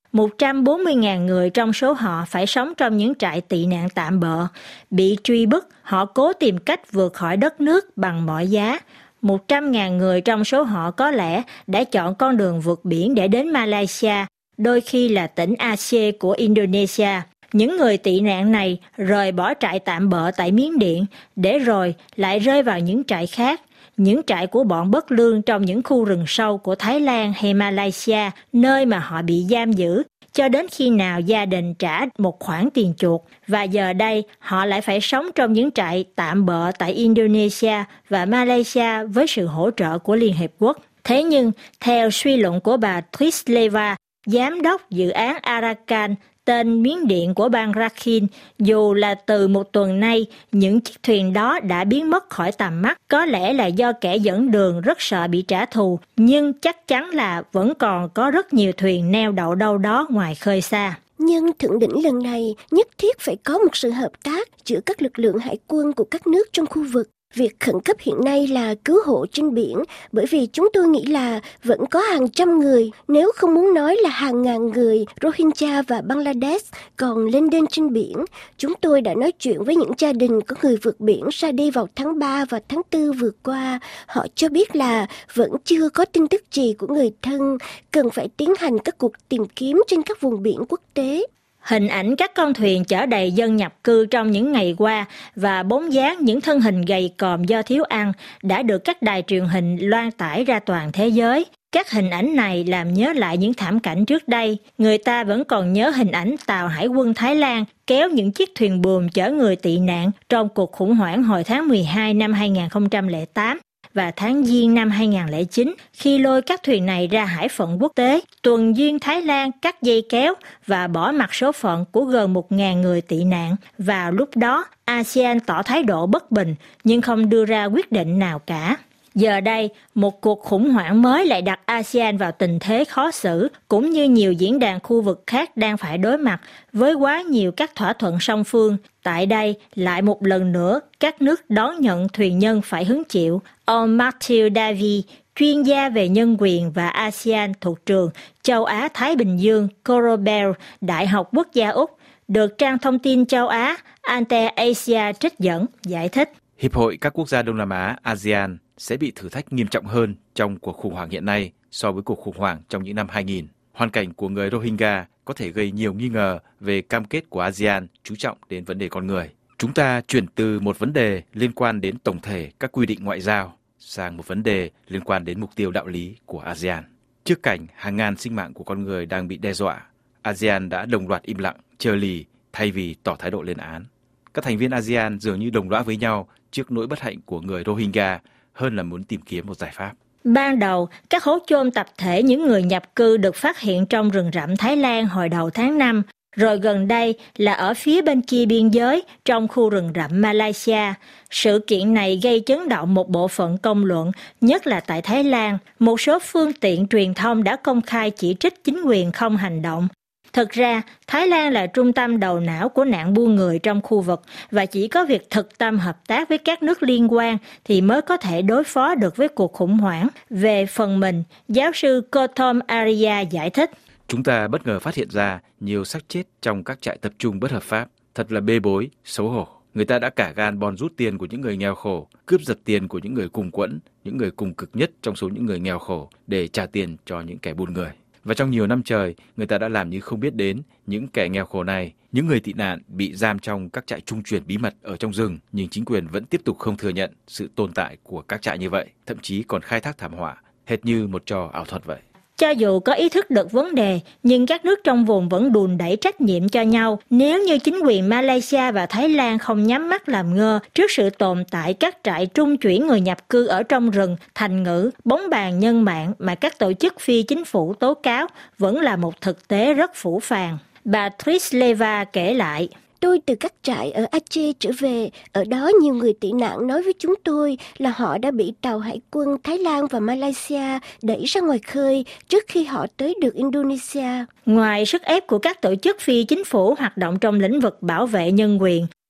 một trăm bốn mươi nghìn người trong số họ phải sống trong những trại tị nạn tạm bợ. Bị truy bức, họ cố tìm cách vượt khỏi đất nước bằng mọi giá. một trăm nghìn người trong số họ có lẽ đã chọn con đường vượt biển để đến Malaysia, đôi khi là tỉnh Aceh của Indonesia. Những người tị nạn này rời bỏ trại tạm bợ tại Miến Điện, để rồi lại rơi vào những trại khác. Những trại của bọn bất lương trong những khu rừng sâu của Thái Lan hay Malaysia, nơi mà họ bị giam giữ, cho đến khi nào gia đình trả một khoản tiền chuộc. Và giờ đây, họ lại phải sống trong những trại tạm bợ tại Indonesia và Malaysia với sự hỗ trợ của Liên Hiệp Quốc. Thế nhưng, theo suy luận của bà Trisleva, giám đốc dự án Arakan, tên Miến Điện của bang Rakhine, dù là từ một tuần nay, những chiếc thuyền đó đã biến mất khỏi tầm mắt. Có lẽ là do kẻ dẫn đường rất sợ bị trả thù, nhưng chắc chắn là vẫn còn có rất nhiều thuyền neo đậu đâu đó ngoài khơi xa. Nhưng thượng đỉnh lần này nhất thiết phải có một sự hợp tác giữa các lực lượng hải quân của các nước trong khu vực. Việc khẩn cấp hiện nay là cứu hộ trên biển, bởi vì chúng tôi nghĩ là vẫn có hàng trăm người, nếu không muốn nói là hàng ngàn người Rohingya và Bangladesh còn lênh đênh trên biển. Chúng tôi đã nói chuyện với những gia đình có người vượt biển ra đi vào tháng ba và tháng tư vừa qua. Họ cho biết là vẫn chưa có tin tức gì của người thân, cần phải tiến hành các cuộc tìm kiếm trên các vùng biển quốc tế. Hình ảnh các con thuyền chở đầy dân nhập cư trong những ngày qua và bóng dáng những thân hình gầy còm do thiếu ăn đã được các đài truyền hình loan tải ra toàn thế giới. Các hình ảnh này làm nhớ lại những thảm cảnh trước đây. Người ta vẫn còn nhớ hình ảnh tàu hải quân Thái Lan kéo những chiếc thuyền buồm chở người tị nạn trong cuộc khủng hoảng hồi tháng mười hai năm hai nghìn không trăm lẻ tám. Và tháng Giêng năm hai nghìn không trăm lẻ chín, khi lôi các thuyền này ra hải phận quốc tế, tuần duyên Thái Lan cắt dây kéo và bỏ mặc số phận của gần một nghìn người tị nạn. Vào lúc đó, a sê an tỏ thái độ bất bình nhưng không đưa ra quyết định nào cả. Giờ đây, một cuộc khủng hoảng mới lại đặt a sê an vào tình thế khó xử, cũng như nhiều diễn đàn khu vực khác đang phải đối mặt với quá nhiều các thỏa thuận song phương. Tại đây, lại một lần nữa, các nước đón nhận thuyền nhân phải hứng chịu. Ông Matthew Davy, chuyên gia về nhân quyền và a sê an thuộc trường Châu Á-Thái Bình Dương Coral Bell, Đại học Quốc gia Úc, được trang thông tin châu Á Ante-Asia trích dẫn, giải thích. Hiệp hội các quốc gia Đông Nam Á a sê an sẽ bị thử thách nghiêm trọng hơn trong cuộc khủng hoảng hiện nay so với cuộc khủng hoảng trong những năm hai nghìn. Hoàn cảnh của người Rohingya có thể gây nhiều nghi ngờ về cam kết của a sê an chú trọng đến vấn đề con người. Chúng ta chuyển từ một vấn đề liên quan đến tổng thể các quy định ngoại giao sang một vấn đề liên quan đến mục tiêu đạo lý của a sê an. Trước cảnh hàng ngàn sinh mạng của con người đang bị đe dọa, a sê an đã đồng loạt im lặng, chờ lì thay vì tỏ thái độ lên án. Các thành viên a sê an dường như đồng lõa với nhau trước nỗi bất hạnh của người Rohingya hơn là muốn tìm kiếm một giải pháp. Ban đầu, các hố chôn tập thể những người nhập cư được phát hiện trong rừng rậm Thái Lan hồi đầu tháng năm, rồi gần đây là ở phía bên kia biên giới trong khu rừng rậm Malaysia. Sự kiện này gây chấn động một bộ phận công luận, nhất là tại Thái Lan. Một số phương tiện truyền thông đã công khai chỉ trích chính quyền không hành động. Thực ra, Thái Lan là trung tâm đầu não của nạn buôn người trong khu vực và chỉ có việc thực tâm hợp tác với các nước liên quan thì mới có thể đối phó được với cuộc khủng hoảng. Về phần mình, giáo sư Kothom Arya giải thích. Chúng ta bất ngờ phát hiện ra nhiều xác chết trong các trại tập trung bất hợp pháp. Thật là bê bối, xấu hổ. Người ta đã cả gan bòn rút tiền của những người nghèo khổ, cướp giật tiền của những người cùng quẫn, những người cùng cực nhất trong số những người nghèo khổ để trả tiền cho những kẻ buôn người. Và trong nhiều năm trời, người ta đã làm như không biết đến những kẻ nghèo khổ này. Những người tị nạn bị giam trong các trại trung chuyển bí mật ở trong rừng, nhưng chính quyền vẫn tiếp tục không thừa nhận sự tồn tại của các trại như vậy, thậm chí còn khai thác thảm họa, hệt như một trò ảo thuật vậy. Cho dù có ý thức được vấn đề, nhưng các nước trong vùng vẫn đùn đẩy trách nhiệm cho nhau nếu như chính quyền Malaysia và Thái Lan không nhắm mắt làm ngơ trước sự tồn tại các trại trung chuyển người nhập cư ở trong rừng, thành ngữ, bóng bàn nhân mạng mà các tổ chức phi chính phủ tố cáo vẫn là một thực tế rất phũ phàng. Bà Trisleva kể lại. Tôi từ các trại ở Aceh trở về, ở đó nhiều người tị nạn nói với chúng tôi là họ đã bị tàu hải quân Thái Lan và Malaysia đẩy ra ngoài khơi trước khi họ tới được Indonesia. Ngoài sức ép của các tổ chức phi chính phủ hoạt động trong lĩnh vực bảo vệ nhân quyền,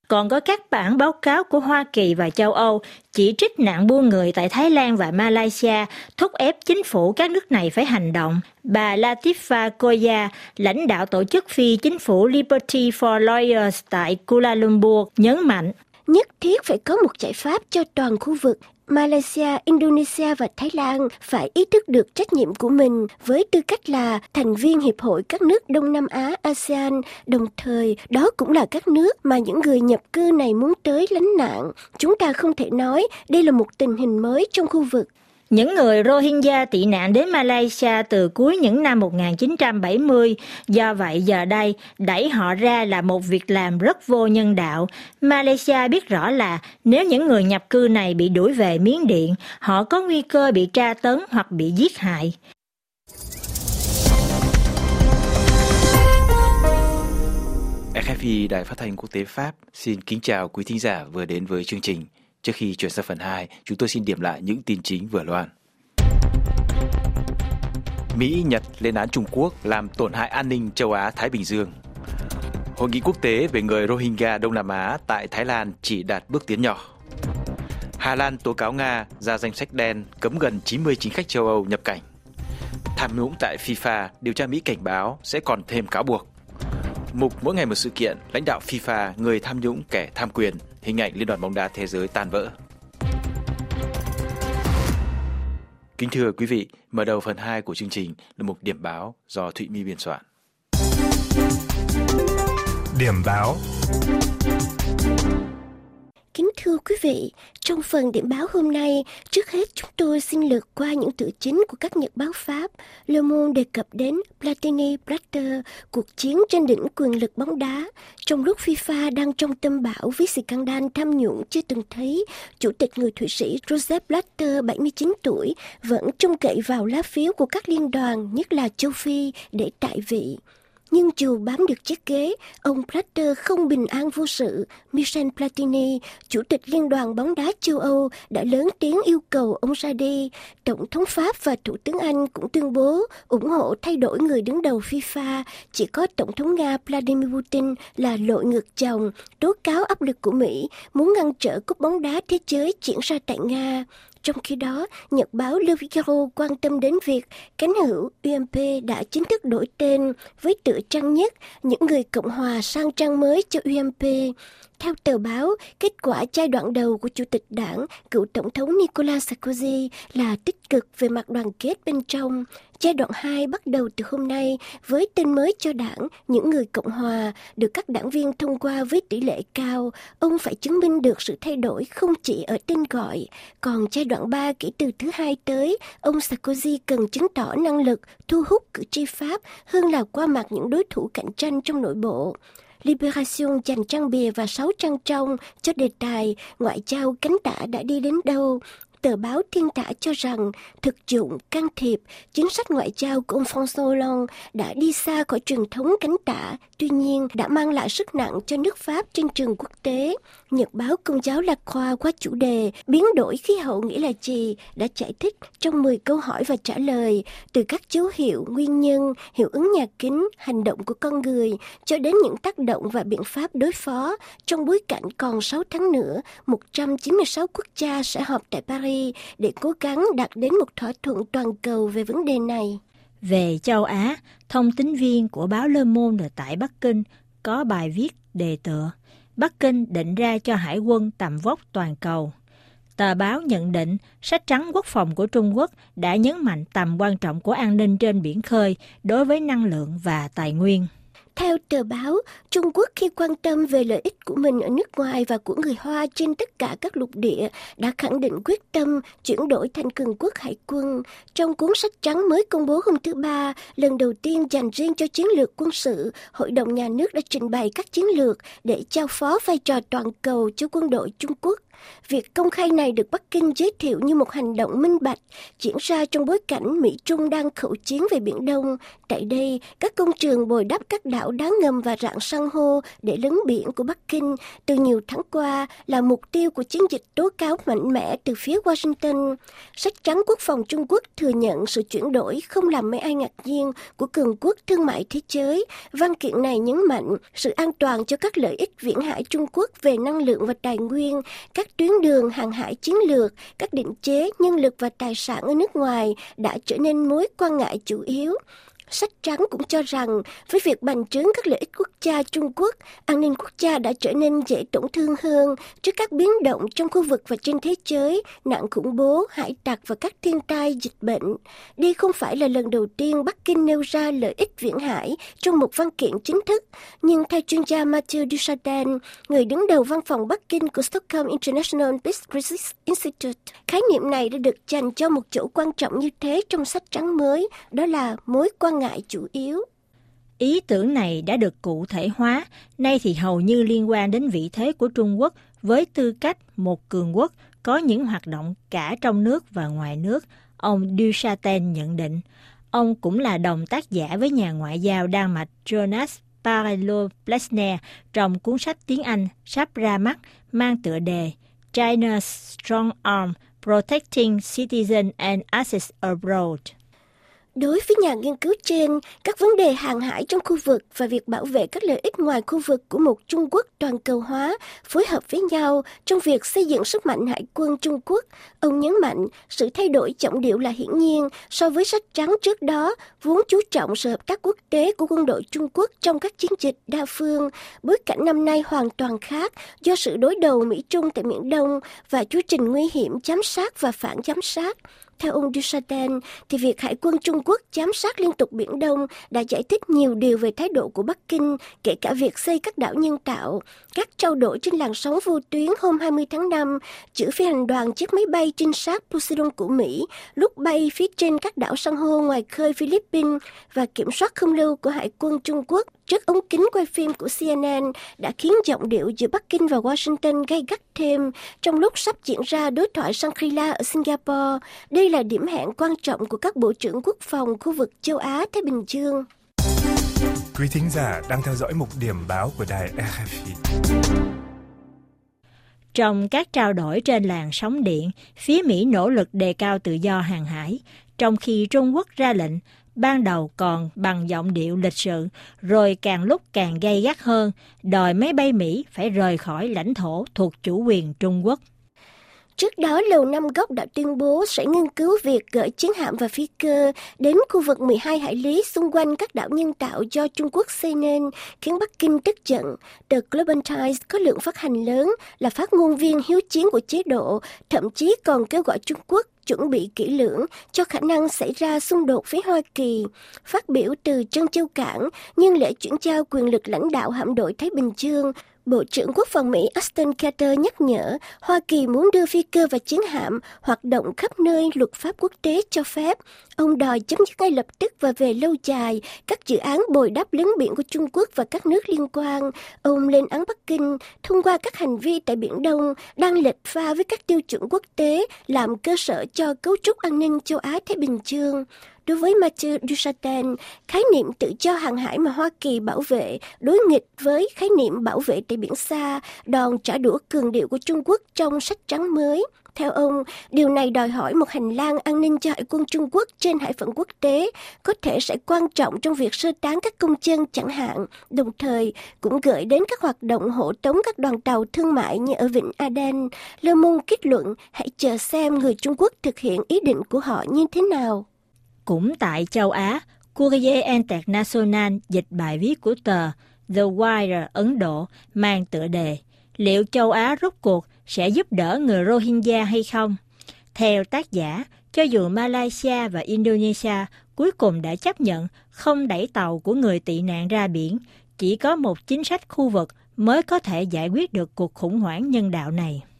Còn có các bản báo cáo của Hoa Kỳ và châu Âu chỉ trích nạn buôn người tại Thái Lan và Malaysia, thúc ép chính phủ các nước này phải hành động. Bà Latifa Koya, lãnh đạo tổ chức phi chính phủ Liberty for Lawyers tại Kuala Lumpur, nhấn mạnh nhất thiết phải có một giải pháp cho toàn khu vực. Malaysia, Indonesia và Thái Lan phải ý thức được trách nhiệm của mình với tư cách là thành viên Hiệp hội các nước Đông Nam Á a sê an, đồng thời đó cũng là các nước mà những người nhập cư này muốn tới lánh nạn. Chúng ta không thể nói đây là một tình hình mới trong khu vực. Những người Rohingya tị nạn đến Malaysia từ cuối những năm một nghìn chín trăm bảy mươi, do vậy giờ đây đẩy họ ra là một việc làm rất vô nhân đạo. Malaysia biết rõ là nếu những người nhập cư này bị đuổi về Miến Điện, họ có nguy cơ bị tra tấn hoặc bị giết hại. rờ ép i, Đài Phát thanh Quốc tế Pháp, xin kính chào quý thính giả vừa đến với chương trình. Trước khi chuyển sang phần hai, chúng tôi xin điểm lại những tin chính vừa loan. Mỹ, Nhật lên án Trung Quốc làm tổn hại an ninh châu Á-Thái Bình Dương. Hội nghị quốc tế về người Rohingya Đông Nam Á tại Thái Lan chỉ đạt bước tiến nhỏ. Hà Lan tố cáo Nga ra danh sách đen cấm gần chín mươi chính khách châu Âu nhập cảnh. Tham nhũng tại FIFA, điều tra Mỹ cảnh báo sẽ còn thêm cáo buộc. Mục mỗi ngày một sự kiện, lãnh đạo FIFA, người tham nhũng, kẻ tham quyền, hình ảnh Liên đoàn bóng đá thế giới tan vỡ. Kính thưa quý vị, mở đầu phần hai của chương trình là một điểm báo do Thụy My biên soạn. Điểm báo. Kính thưa quý vị, trong phần điểm báo hôm nay, trước hết chúng tôi xin lược qua những tựa chính của các nhật báo Pháp. Le Monde đề cập đến Platini Blatter, cuộc chiến trên đỉnh quyền lực bóng đá. Trong lúc FIFA đang trong tâm bão với scandal tham nhũng chưa từng thấy, Chủ tịch người Thụy Sĩ Joseph Blatter, bảy mươi chín tuổi, vẫn trông cậy vào lá phiếu của các liên đoàn, nhất là châu Phi, để tại vị. Nhưng dù bám được chiếc ghế, ông Blatter không bình an vô sự. Michel Platini, Chủ tịch Liên đoàn bóng đá châu Âu, đã lớn tiếng yêu cầu ông ra đi. Tổng thống Pháp và Thủ tướng Anh cũng tuyên bố ủng hộ thay đổi người đứng đầu FIFA. Chỉ có Tổng thống Nga Vladimir Putin là lội ngược chồng, tố cáo áp lực của Mỹ muốn ngăn trở cúp bóng đá thế giới diễn ra tại Nga. Trong khi đó, nhật báo Le Figaro quan tâm đến việc cánh hữu u em pê đã chính thức đổi tên với tựa trang nhất những người Cộng hòa sang trang mới cho u em pê. Theo tờ báo, kết quả giai đoạn đầu của Chủ tịch Đảng, cựu Tổng thống Nicolas Sarkozy là tích cực về mặt đoàn kết bên trong. Giai đoạn hai bắt đầu từ hôm nay với tên mới cho đảng, những người Cộng hòa, được các đảng viên thông qua với tỷ lệ cao. Ông phải chứng minh được sự thay đổi không chỉ ở tên gọi. Còn giai đoạn ba kể từ thứ hai tới, ông Sarkozy cần chứng tỏ năng lực thu hút cử tri Pháp hơn là qua mặt những đối thủ cạnh tranh trong nội bộ. Libération dành trang bìa và sáu trang trong cho đề tài ngoại giao cánh tả đã đi đến đâu. Tờ báo Thiên Tả cho rằng thực dụng, can thiệp, chính sách ngoại giao của ông François Hollande đã đi xa khỏi truyền thống cánh tả, tuy nhiên đã mang lại sức nặng cho nước Pháp trên trường quốc tế. Nhật báo Công giáo La Croix qua chủ đề biến đổi khí hậu nghĩa là gì đã giải thích trong mười câu hỏi và trả lời, từ các dấu hiệu, nguyên nhân, hiệu ứng nhà kính, hành động của con người, cho đến những tác động và biện pháp đối phó. Trong bối cảnh còn sáu tháng nữa, một trăm chín mươi sáu quốc gia sẽ họp tại Paris để cố gắng đạt đến một thỏa thuận toàn cầu về vấn đề này. Về châu Á, thông tín viên của báo Le Monde tại Bắc Kinh có bài viết đề tựa Bắc Kinh định ra cho hải quân tầm vóc toàn cầu. Tờ báo nhận định sách trắng quốc phòng của Trung Quốc đã nhấn mạnh tầm quan trọng của an ninh trên biển khơi đối với năng lượng và tài nguyên. Theo tờ báo, Trung Quốc khi quan tâm về lợi ích của mình ở nước ngoài và của người Hoa trên tất cả các lục địa đã khẳng định quyết tâm chuyển đổi thành cường quốc hải quân. Trong cuốn sách trắng mới công bố hôm thứ Ba, lần đầu tiên dành riêng cho chiến lược quân sự, Hội đồng Nhà nước đã trình bày các chiến lược để giao phó vai trò toàn cầu cho quân đội Trung Quốc. Việc công khai này được Bắc Kinh giới thiệu như một hành động minh bạch diễn ra trong bối cảnh Mỹ-Trung đang khẩu chiến về Biển Đông. Tại đây, các công trường bồi đắp các đảo đá ngầm và rạn san hô để lấn biển của Bắc Kinh từ nhiều tháng qua là mục tiêu của chiến dịch tố cáo mạnh mẽ từ phía Washington. Sách trắng quốc phòng Trung Quốc thừa nhận sự chuyển đổi không làm mấy ai ngạc nhiên của cường quốc thương mại thế giới. Văn kiện này nhấn mạnh sự an toàn cho các lợi ích viễn hải Trung Quốc về năng lượng và tài nguyên, các tuyến đường hàng hải chiến lược, các định chế, nhân lực và tài sản ở nước ngoài đã trở nên mối quan ngại chủ yếu. Sách trắng cũng cho rằng với việc bành trướng các lợi ích quốc gia Trung Quốc, an ninh quốc gia đã trở nên dễ tổn thương hơn trước các biến động trong khu vực và trên thế giới, nạn khủng bố, hải tặc và các thiên tai dịch bệnh. Đây không phải là lần đầu tiên Bắc Kinh nêu ra lợi ích viễn hải trong một văn kiện chính thức, nhưng theo chuyên gia Mathieu Duchatel, người đứng đầu văn phòng Bắc Kinh của Stockholm International Peace Research Institute, khái niệm này đã được dành cho một chỗ quan trọng như thế trong sách trắng mới, đó là mối quan ngại chủ yếu. Ý tưởng này đã được cụ thể hóa, nay thì hầu như liên quan đến vị thế của Trung Quốc với tư cách một cường quốc có những hoạt động cả trong nước và ngoài nước, ông Duchatel nhận định. Ông cũng là đồng tác giả với nhà ngoại giao Đan Mạch Jonas Parello Plesner trong cuốn sách tiếng Anh sắp ra mắt mang tựa đề China's Strong Arm Protecting Citizens and Assets Abroad. Đối với nhà nghiên cứu trên, các vấn đề hàng hải trong khu vực và việc bảo vệ các lợi ích ngoài khu vực của một Trung Quốc toàn cầu hóa phối hợp với nhau trong việc xây dựng sức mạnh hải quân Trung Quốc. Ông nhấn mạnh sự thay đổi giọng điệu là hiển nhiên so với sách trắng trước đó, vốn chú trọng sự hợp tác quốc tế của quân đội Trung Quốc trong các chiến dịch đa phương. Bối cảnh năm nay hoàn toàn khác do sự đối đầu Mỹ-Trung tại Biển Đông và chu trình nguy hiểm giám sát và phản giám sát. Theo ông Duchatel, thì việc Hải quân Trung Quốc giám sát liên tục Biển Đông đã giải thích nhiều điều về thái độ của Bắc Kinh, kể cả việc xây các đảo nhân tạo. Các trao đổi trên làn sóng vô tuyến hôm hai mươi tháng năm giữa phi hành đoàn chiếc máy bay trinh sát Poseidon của Mỹ lúc bay phía trên các đảo san hô ngoài khơi Philippines và kiểm soát không lâu của Hải quân Trung Quốc trước ống kính quay phim của xê en en đã khiến giọng điệu giữa Bắc Kinh và Washington gay gắt thêm trong lúc sắp diễn ra đối thoại Shangri-La ở Singapore. Đây là điểm hẹn quan trọng của các bộ trưởng quốc phòng khu vực châu Á-Thái Bình Dương. Quý thính giả đang theo dõi mục điểm báo của đài rờ ép i. Trong các trao đổi trên làn sóng điện, phía Mỹ nỗ lực đề cao tự do hàng hải, trong khi Trung Quốc ra lệnh, ban đầu còn bằng giọng điệu lịch sự, rồi càng lúc càng gay gắt hơn, đòi máy bay Mỹ phải rời khỏi lãnh thổ thuộc chủ quyền Trung Quốc. Trước đó, Lầu Năm Góc đã tuyên bố sẽ nghiên cứu việc gửi chiến hạm và phi cơ đến khu vực mười hai hải lý xung quanh các đảo nhân tạo do Trung Quốc xây nên, khiến Bắc Kinh tức giận. The Global Times có lượng phát hành lớn, là phát ngôn viên hiếu chiến của chế độ, thậm chí còn kêu gọi Trung Quốc chuẩn bị kỹ lưỡng cho khả năng xảy ra xung đột với Hoa Kỳ. Phát biểu từ Trân Châu Cảng, nhân lễ chuyển giao quyền lực lãnh đạo hạm đội Thái Bình Dương, Bộ trưởng Quốc phòng Mỹ Ashton Carter nhắc nhở Hoa Kỳ muốn đưa phi cơ và chiến hạm hoạt động khắp nơi luật pháp quốc tế cho phép. Ông đòi chấm dứt ngay lập tức và về lâu dài các dự án bồi đắp lấn biển của Trung Quốc và các nước liên quan. Ông lên án Bắc Kinh thông qua các hành vi tại Biển Đông đang lệch pha với các tiêu chuẩn quốc tế làm cơ sở cho cấu trúc an ninh châu Á-Thái Bình Dương. Đối với Mathieu Duchatel, khái niệm tự do hàng hải mà Hoa Kỳ bảo vệ đối nghịch với khái niệm bảo vệ tại biển xa, đòn trả đũa cường điệu của Trung Quốc trong sách trắng mới. Theo ông, điều này đòi hỏi một hành lang an ninh cho Hải quân Trung Quốc trên hải phận quốc tế, có thể sẽ quan trọng trong việc sơ tán các công dân chẳng hạn, đồng thời cũng gợi đến các hoạt động hộ tống các đoàn tàu thương mại như ở Vịnh Aden. Le Monde kết luận, hãy chờ xem người Trung Quốc thực hiện ý định của họ như thế nào. Cũng tại châu Á, Courrier International dịch bài viết của tờ The Wire Ấn Độ mang tựa đề liệu châu Á rốt cuộc sẽ giúp đỡ người Rohingya hay không? Theo tác giả, cho dù Malaysia và Indonesia cuối cùng đã chấp nhận không đẩy tàu của người tị nạn ra biển, chỉ có một chính sách khu vực mới có thể giải quyết được cuộc khủng hoảng nhân đạo này.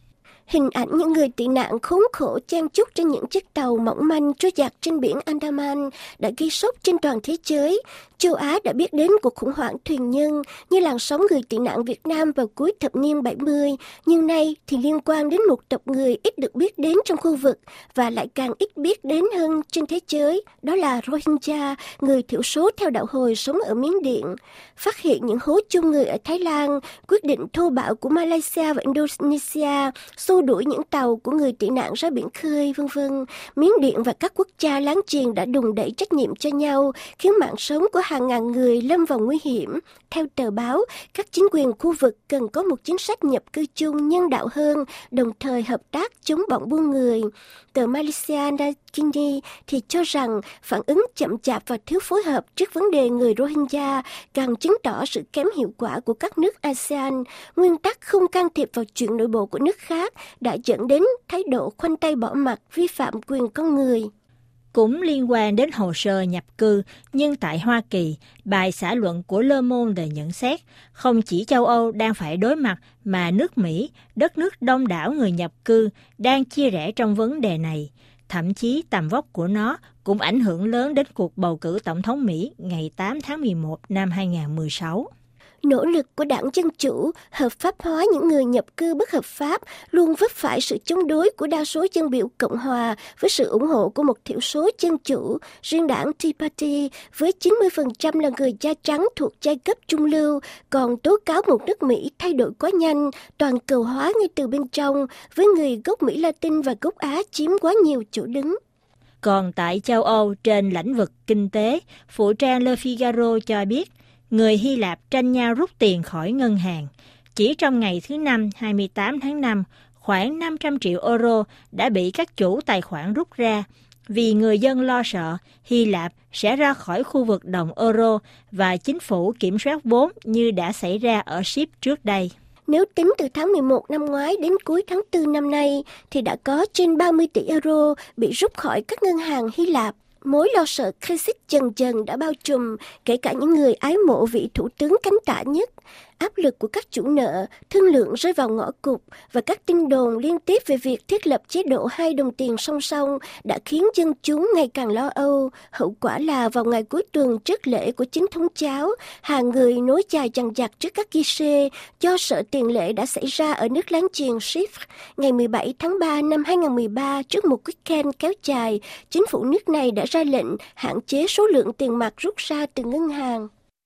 Hình ảnh những người tị nạn khốn khổ chen chúc trên những chiếc tàu mỏng manh trôi dạt trên biển Andaman đã gây sốc trên toàn thế giới. Châu Á đã biết đến cuộc khủng hoảng thuyền nhân như làn sóng người tị nạn Việt Nam vào cuối thập niên bảy mươi, nhưng nay thì liên quan đến một tộc người ít được biết đến trong khu vực và lại càng ít biết đến hơn trên thế giới, đó là Rohingya, người thiểu số theo đạo Hồi sống ở Miến Điện. Phát hiện những hố chôn người ở Thái Lan, quyết định thô bạo của Malaysia và Indonesia xua đuổi những tàu của người tị nạn ra biển khơi, vân vân. Miến Điện và các quốc gia láng giềng đã đùn đẩy trách nhiệm cho nhau, khiến mạng sống của hàng ngàn người lâm vào nguy hiểm. Theo tờ báo, các chính quyền khu vực cần có một chính sách nhập cư chung nhân đạo hơn, đồng thời hợp tác chống bọn buôn người. Tờ Malaysia Nakini thì cho rằng phản ứng chậm chạp và thiếu phối hợp trước vấn đề người Rohingya càng chứng tỏ sự kém hiệu quả của các nước a sê an. Nguyên tắc không can thiệp vào chuyện nội bộ của nước khác đã dẫn đến thái độ khoanh tay bỏ mặc, vi phạm quyền con người. Cũng liên quan đến hồ sơ nhập cư, nhưng tại Hoa Kỳ, bài xã luận của Le Monde nhận xét, không chỉ châu Âu đang phải đối mặt mà nước Mỹ, đất nước đông đảo người nhập cư, đang chia rẽ trong vấn đề này. Thậm chí tầm vóc của nó cũng ảnh hưởng lớn đến cuộc bầu cử tổng thống Mỹ ngày tám tháng mười một năm hai nghìn không trăm mười sáu. Nỗ lực của Đảng Dân Chủ hợp pháp hóa những người nhập cư bất hợp pháp luôn vấp phải sự chống đối của đa số dân biểu Cộng hòa với sự ủng hộ của một thiểu số dân chủ. Riêng đảng Tea Party với chín mươi phần trăm là người da trắng thuộc giai cấp trung lưu còn tố cáo một nước Mỹ thay đổi quá nhanh, toàn cầu hóa ngay từ bên trong, với người gốc Mỹ Latin và gốc Á chiếm quá nhiều chỗ đứng. Còn tại châu Âu, trên lĩnh vực kinh tế, phụ trang Le Figaro cho biết, người Hy Lạp tranh nhau rút tiền khỏi ngân hàng. Chỉ trong ngày thứ Năm, hai mươi tám tháng năm, khoảng năm trăm triệu euro đã bị các chủ tài khoản rút ra vì người dân lo sợ Hy Lạp sẽ ra khỏi khu vực đồng euro và chính phủ kiểm soát vốn như đã xảy ra ở Chypre trước đây. Nếu tính từ tháng mười một năm ngoái đến cuối tháng tư năm nay, thì đã có trên ba mươi tỷ euro bị rút khỏi các ngân hàng Hy Lạp. Mối lo sợ Brexit dần dần đã bao trùm, kể cả những người ái mộ vị thủ tướng cánh tả nhất. Áp lực của các chủ nợ, thương lượng rơi vào ngõ cụt và các tin đồn liên tiếp về việc thiết lập chế độ hai đồng tiền song song đã khiến dân chúng ngày càng lo âu. Hậu quả là vào ngày cuối tuần trước lễ của chính thống giáo, hàng người nối dài chằng chặt trước các guichet do sợ tiền lệ đã xảy ra ở nước láng giềng Chypre. Ngày mười bảy tháng ba năm hai nghìn không trăm mười ba, trước một weekend kéo dài, chính phủ nước này đã ra lệnh hạn chế số lượng tiền mặt rút ra từ ngân hàng.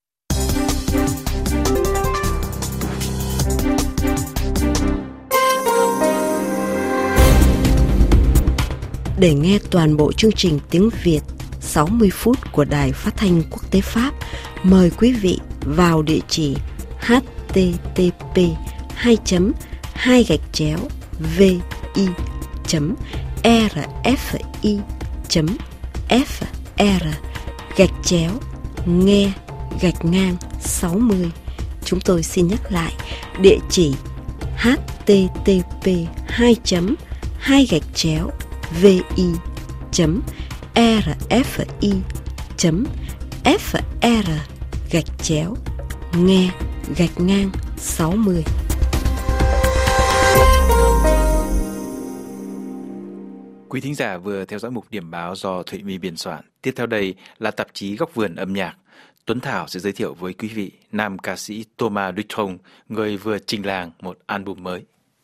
Để nghe toàn bộ chương trình tiếng Việt sáu mươi phút của Đài Phát thanh Quốc tế Pháp, mời quý vị vào địa chỉ h t t p hai chấm hai gạch chéo v i chấm r f i chấm f r gạch chéo nghe gạch ngang sáu mươi. Chúng tôi xin nhắc lại địa chỉ h t t p hai chấm hai gạch chéo vi chấm rfi chấm fr gạch chéo nghe gạch ngang sáu mươi. Quý thính giả vừa theo dõi mục điểm báo do Thụy My biên soạn. Tiếp theo đây là tạp chí Góc vườn âm nhạc. Tuấn Thảo sẽ giới thiệu với quý vị nam ca sĩ Thomas Dutronc, người vừa trình làng một album mới.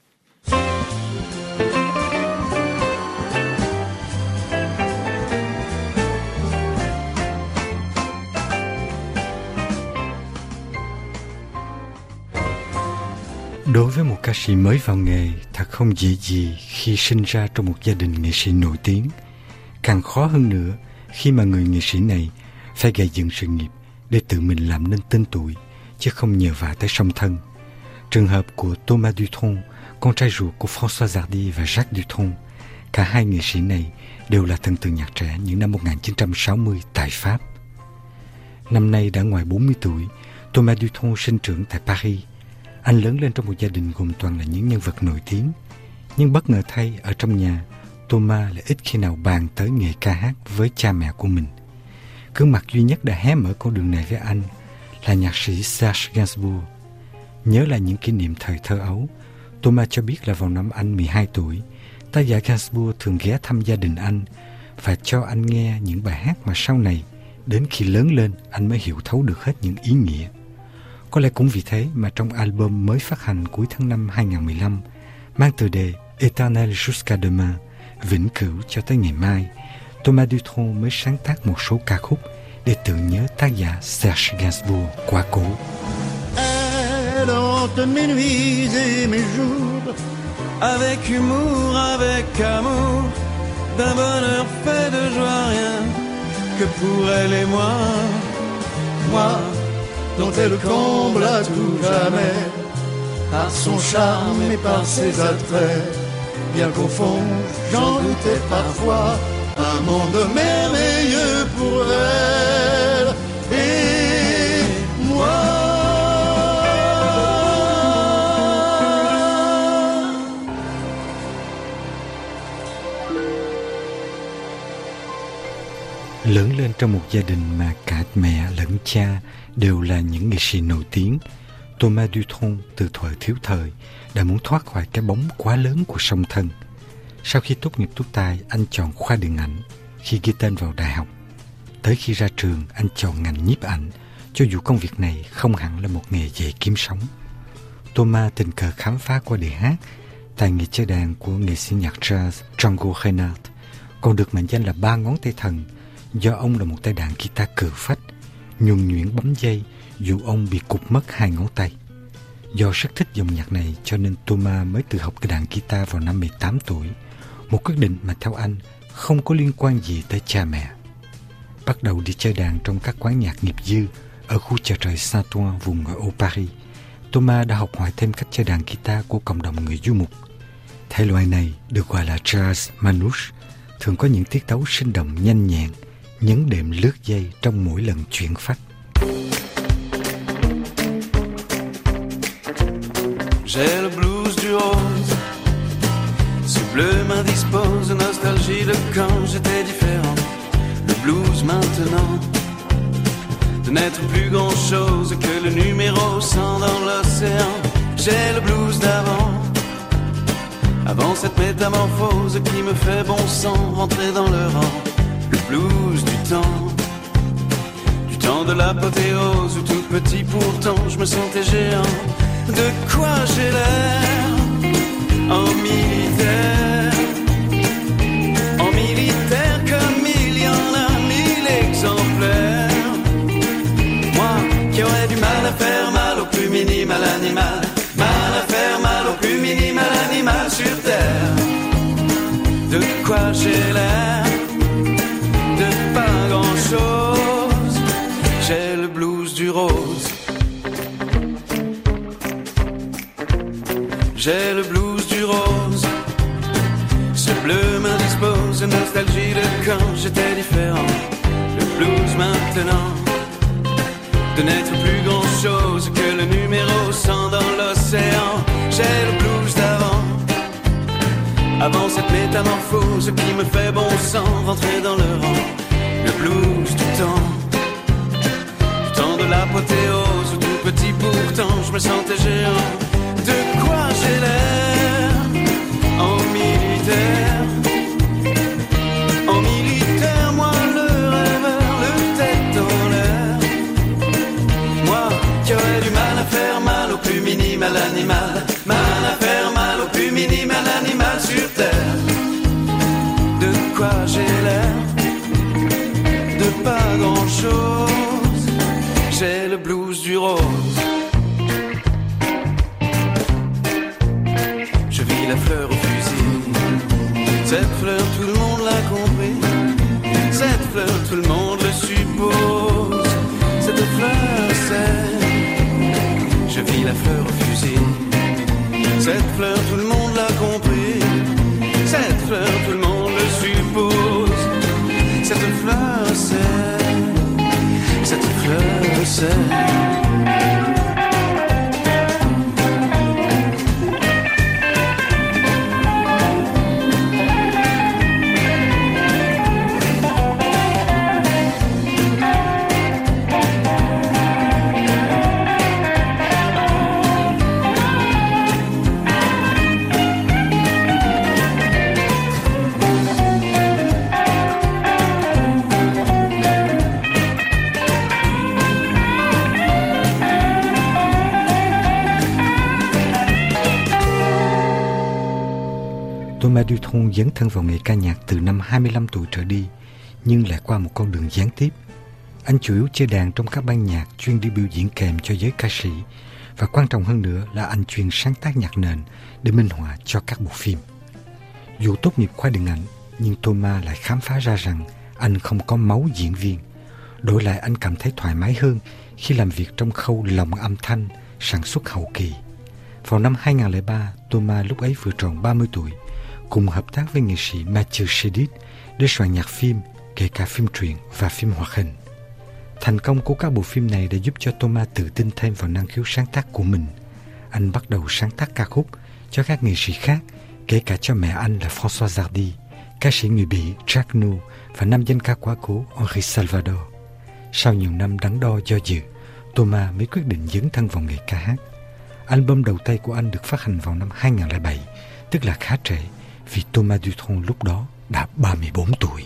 Đối với một ca sĩ mới vào nghề, thật không dễ gì khi sinh ra trong một gia đình nghệ sĩ nổi tiếng. Càng khó hơn nữa khi mà người nghệ sĩ này phải gây dựng sự nghiệp để tự mình làm nên tên tuổi, chứ không nhờ vả tới song thân. Trường hợp của Thomas Dutronc, con trai ruột của François Hardy và Jacques Dutronc, cả hai nghệ sĩ này đều là thần tượng nhạc trẻ những năm một nghìn chín trăm sáu mươi tại Pháp. Năm nay đã ngoài bốn mươi tuổi, Thomas Dutronc sinh trưởng tại Paris. Anh lớn lên trong một gia đình gồm toàn là những nhân vật nổi tiếng. Nhưng bất ngờ thay, ở trong nhà, Thomas lại ít khi nào bàn tới nghề ca hát với cha mẹ của mình. Gương mặt duy nhất đã hé mở con đường này với anh là nhạc sĩ Serge Gainsbourg. Nhớ lại những kỷ niệm thời thơ ấu, Thomas cho biết là vào năm anh mười hai tuổi, tác giả Gainsbourg thường ghé thăm gia đình anh và cho anh nghe những bài hát mà sau này, đến khi lớn lên, anh mới hiểu thấu được hết những ý nghĩa. Có lẽ cũng vì thế mà trong album mới phát hành cuối tháng năm hai nghìn không trăm mười lăm, mang tựa đề Éternel jusqu'à demain, vĩnh cửu cho tới ngày mai, Thomas Dutronc mới sáng tác một số ca khúc để tưởng nhớ tác giả Serge Gainsbourg quá cố. Elle hante mes nuits et mes jours, avec humour, avec amour, d'un bonheur fait de joie, rien que pour elle et moi. Moi, dont elle comble à tout jamais, par son charme et par ses attraits, bien qu'au fond, j'en doutais parfois, un monde merveilleux pour elle et moi. Lớn lên trong một gia đình mà cả mẹ lẫn cha đều là những nghệ sĩ nổi tiếng, Thomas Dutronc từ thuở thiếu thời đã muốn thoát khỏi cái bóng quá lớn của song thân. Sau khi tốt nghiệp tú tài, anh chọn khoa điện ảnh khi ghi tên vào đại học. Tới khi ra trường, anh chọn ngành nhiếp ảnh, cho dù công việc này không hẳn là một nghề dễ kiếm sống. Thomas tình cờ khám phá qua đề hát, tài nghệ chơi đàn của nghệ sĩ nhạc jazz Django Reinhardt, còn được mệnh danh là ba ngón tay thần, do ông là một tay đàn guitar cừ phách, nhuần nhuyễn bấm dây dù ông bị cụt mất hai ngón tay. Do rất thích dòng nhạc này cho nên Thomas mới tự học cái đàn guitar vào năm mười tám tuổi, một quyết định mà theo anh không có liên quan gì tới cha mẹ. Bắt đầu đi chơi đàn trong các quán nhạc nghiệp dư ở khu chợ trời Saint-Ouen vùng ở Âu Paris, Thomas đã học hỏi thêm cách chơi đàn guitar của cộng đồng người du mục. Thể loại này được gọi là jazz manouche, thường có những tiết tấu sinh động nhanh nhẹn, nhấn đệm lướt dây trong mỗi lần chuyển phách. J'ai le blues du rose, ce bleu m'indispose, nostalgie de quand j'étais différent. Le blues maintenant, de n'être plus grand chose que le numéro cent dans l'océan. J'ai le blues d'avant, avant cette métamorphose qui me fait bon sang rentrer dans le rang. Le blues du temps, du temps de l'apothéose où tout petit pourtant je me sentais géant. De quoi j'ai l'air en militaire, en militaire comme il y en a mille exemplaires. Moi qui aurais du mal à faire mal au plus minimal animal, mal à faire mal au plus minimal animal sur terre. De quoi j'ai l'air de pas grand chose, j'ai le blues du rose. J'ai le blues du rose, ce bleu m'indispose, nostalgie de quand j'étais différent. Le blues maintenant, de n'être plus grand chose que le numéro cent dans l'océan. J'ai le blues d'avant, avant cette métamorphose qui me fait bon sang rentrer dans le rang. Le blues du temps, du temps de l'apothéose où tout petit pourtant je me sentais géant. De quoi j'ai l'air en militaire, en militaire, moi le rêveur, le tête en l'air. Moi qui aurais du mal à faire mal au plus minimal animal, mal à faire mal au plus minimal animal sur terre. De quoi j'ai l'air de pas grand chose, j'ai le blues du rose. La fleur au fusil, cette fleur tout le monde l'a compris, cette fleur tout le monde le suppose, cette fleur c'est, je vis la fleur au fusil, cette fleur tout le monde l'a compris, cette fleur tout le monde le suppose, cette fleur c'est, cette fleur c'est. Thomas Dutronc dấn thân vào nghề ca nhạc từ năm hai mươi lăm tuổi trở đi, nhưng lại qua một con đường gián tiếp. Anh chủ yếu chơi đàn trong các ban nhạc chuyên đi biểu diễn kèm cho giới ca sĩ, và quan trọng hơn nữa là anh chuyên sáng tác nhạc nền để minh họa cho các bộ phim. Dù tốt nghiệp khoa điện ảnh, nhưng Thomas lại khám phá ra rằng anh không có máu diễn viên. Đổi lại anh cảm thấy thoải mái hơn khi làm việc trong khâu lồng âm thanh, sản xuất hậu kỳ. Vào năm hai không không ba, Thomas lúc ấy vừa tròn ba mươi tuổi, cùng hợp tác với nghệ sĩ Mathieu Chédid để soạn nhạc phim, kể cả phim truyện và phim hoạt hình. Thành công của các bộ phim này đã giúp cho Thomas tự tin thêm vào năng khiếu sáng tác của mình. Anh bắt đầu sáng tác ca khúc cho các nghệ sĩ khác, kể cả cho mẹ anh là Françoise Hardy, ca sĩ người Bỉ Jacques Nou và nam danh ca quá cố Henri Salvador. Sau nhiều năm đắn đo do dự, Thomas mới quyết định dấn thân vào nghề ca hát. Album đầu tay của anh được phát hành vào năm hai không không bảy, tức là khá trễ, vì Thomas Dutronc lúc đó đã ba mươi bốn tuổi.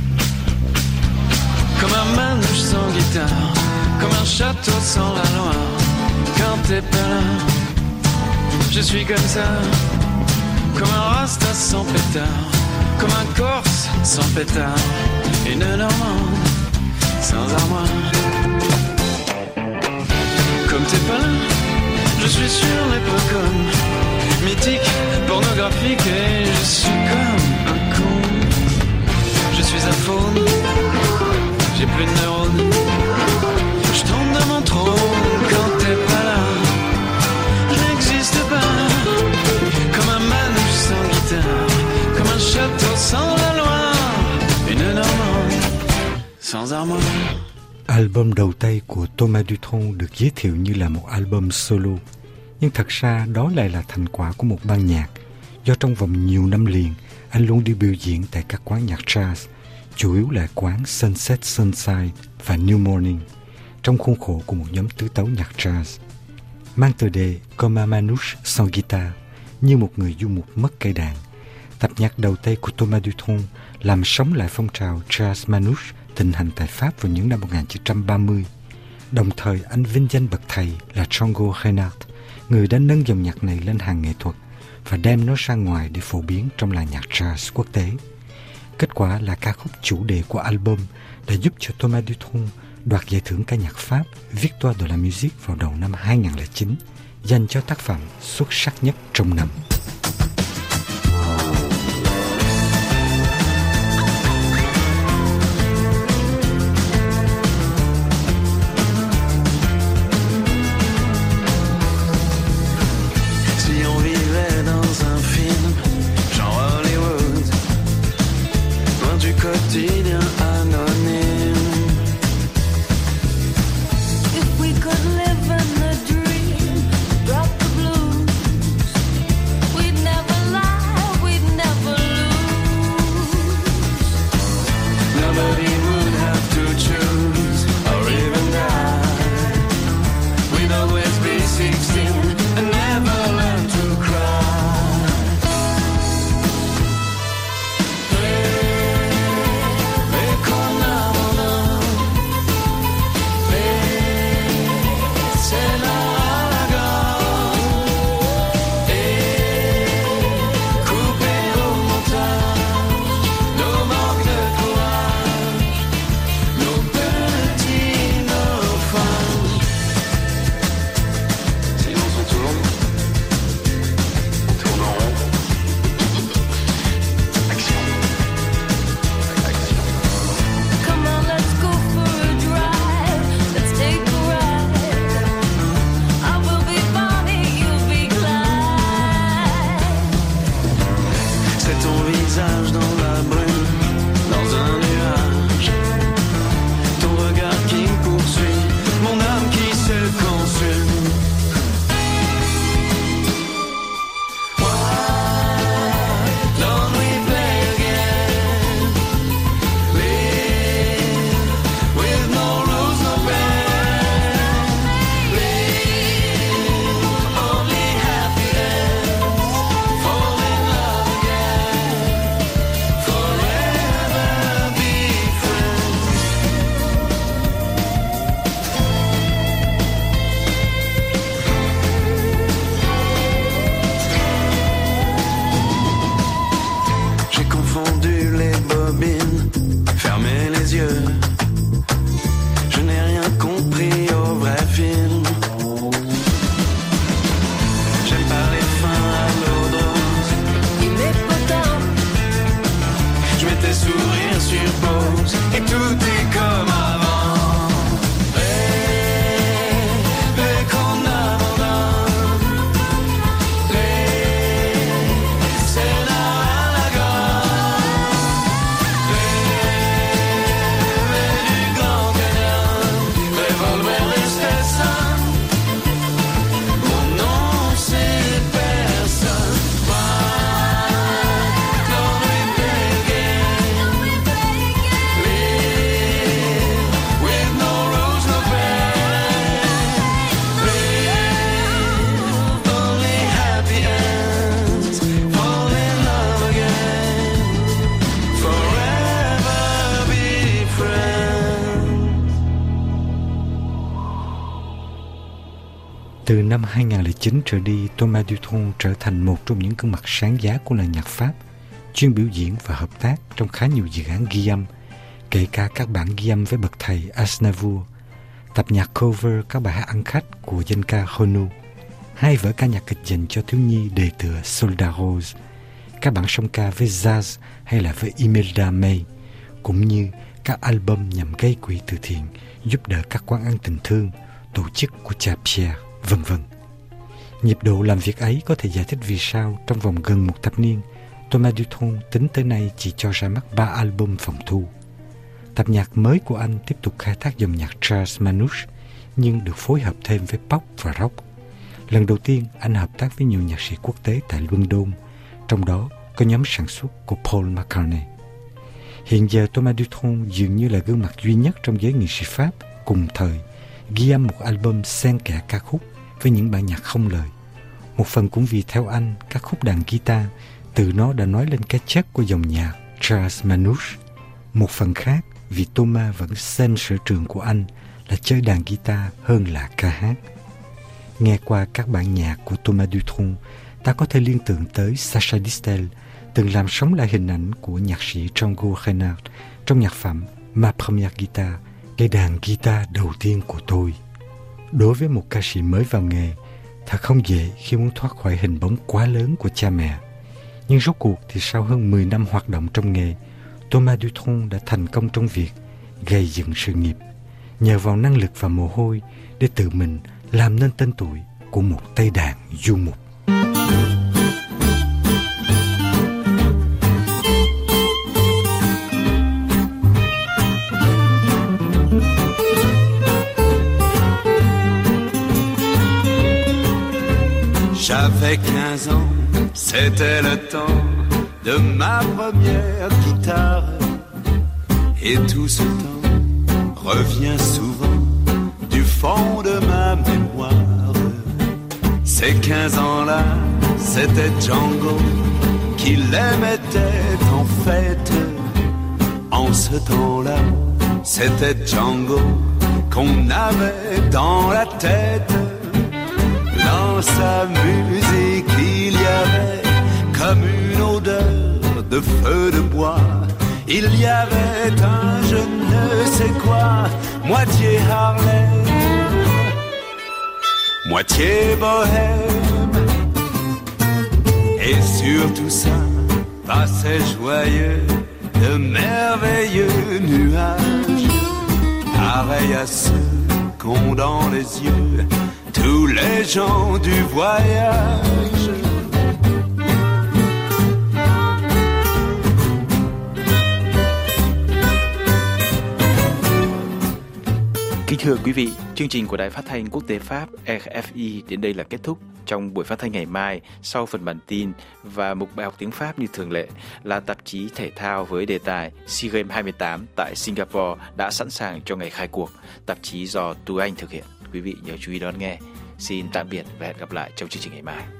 Comme un manouche sans guitare, comme un château sans la Loire. Quand t'es pas là, je suis comme ça. Comme un rasta sans pétard, comme un corse sans pétard, une normande sans armoire. Comme t'es pas là, je suis sur les pots comme mythique, pornographique, et je suis comme un con. Je suis un faune. J'ai plus de neurones. Je tombe dans mon trône quand t'es pas là. Je n'existe pas. Comme un manouche sans guitare, comme un château sans la Loire, une Normande sans armoire. Album đầu tay của Thomas Dutronc được giới thiệu như là một album solo, nhưng thật ra đó lại là thành quả của một ban nhạc, do trong vòng nhiều năm liền anh luôn đi biểu diễn tại các quán nhạc jazz, chủ yếu là quán Sunset Sunside và New Morning, trong khuôn khổ của một nhóm tứ tấu nhạc jazz. Mang tựa đề Comme un manouche sans guitare, như một người du mục mất cây đàn, tập nhạc đầu tay của Thomas Dutronc làm sống lại phong trào jazz manouche thịnh hành tại Pháp vào những năm một nghìn chín trăm ba mươi. Đồng thời anh vinh danh bậc thầy là Django Reinhardt, người đã nâng dòng nhạc này lên hàng nghệ thuật và đem nó ra ngoài để phổ biến trong làng nhạc jazz quốc tế. Kết quả là ca khúc chủ đề của album đã giúp cho Thomas Dutronc đoạt giải thưởng ca nhạc Pháp Victoire de la Musique vào đầu năm hai không không chín, dành cho tác phẩm xuất sắc nhất trong năm. repose et tout est comme avant. Rêver qu'on abandonne les scénarios à la gomme. Rêver du Grand Canyon, revolver et Stetson. Mon nom c'est personne. Từ năm hai không không chín trở đi, Thomas Dutronc trở thành một trong những gương mặt sáng giá của làng nhạc Pháp, chuyên biểu diễn và hợp tác trong khá nhiều dự án ghi âm, kể cả các bản ghi âm với bậc thầy Aznavour, tập nhạc cover các bài hát ăn khách của danh ca Renaud, hai vở ca nhạc kịch dành cho thiếu nhi đề tựa Soldat Rose, các bản song ca với jazz hay là với Imelda May, cũng như các album nhằm gây quỹ từ thiện, giúp đỡ các quán ăn tình thương, tổ chức của cha Pierre, vân vân. Nhịp độ làm việc ấy có thể giải thích vì sao trong vòng gần một thập niên, Thomas Dutronc tính tới nay chỉ cho ra mắt ba album phòng thu. Tập nhạc mới của anh tiếp tục khai thác dòng nhạc Charles Manouche, nhưng được phối hợp thêm với pop và rock. Lần đầu tiên, anh hợp tác với nhiều nhạc sĩ quốc tế tại London, trong đó có nhóm sản xuất của Paul McCartney. Hiện giờ, Thomas Dutronc dường như là gương mặt duy nhất trong giới nghệ sĩ Pháp cùng thời ghi âm một album xen kẽ ca khúc với những bản nhạc không lời. Một phần cũng vì theo anh, các khúc đàn guitar từ nó đã nói lên cái chất của dòng nhạc Charles Manouche. Một phần khác vì Thomas vẫn xem sở trường của anh là chơi đàn guitar hơn là ca hát. Nghe qua các bản nhạc của Thomas Dutronc, ta có thể liên tưởng tới Sacha Distel, từng làm sống lại hình ảnh của nhạc sĩ Django Reinhardt trong nhạc phẩm Ma Première Guitare, cái đàn guitar đầu tiên của tôi. Đối với một ca sĩ mới vào nghề, thật không dễ khi muốn thoát khỏi hình bóng quá lớn của cha mẹ. Nhưng rốt cuộc thì sau hơn mười năm hoạt động trong nghề, Thomas Dutronc đã thành công trong việc gây dựng sự nghiệp, nhờ vào năng lực và mồ hôi để tự mình làm nên tên tuổi của một tay đàn du mục. J'avais quinze ans, c'était le temps de ma première guitare. Et tout ce temps revient souvent du fond de ma mémoire. Ces quinze ans-là, c'était Django qui les mettait en fête. En ce temps-là, c'était Django qu'on avait dans la tête. Dans sa musique, il y avait comme une odeur de feu de bois. Il y avait un je ne sais quoi, moitié Harlem, moitié bohème. Et sur tout ça, passaient joyeux de merveilleux nuages, pareils à ceux qu'ont dans les yeux tous les gens du voyage. Kính thưa quý vị, chương trình của Đài Phát thanh Quốc tế Pháp R F I đến đây là kết thúc. Trong buổi phát thanh ngày mai, sau phần bản tin và mục bài học tiếng Pháp như thường lệ là tạp chí thể thao với đề tài SEA Games hai mươi tám tại Singapore đã sẵn sàng cho ngày khai cuộc. Tạp chí do Tú Anh thực hiện. Quý vị nhớ chú ý đón nghe. Xin tạm biệt và hẹn gặp lại trong chương trình ngày mai.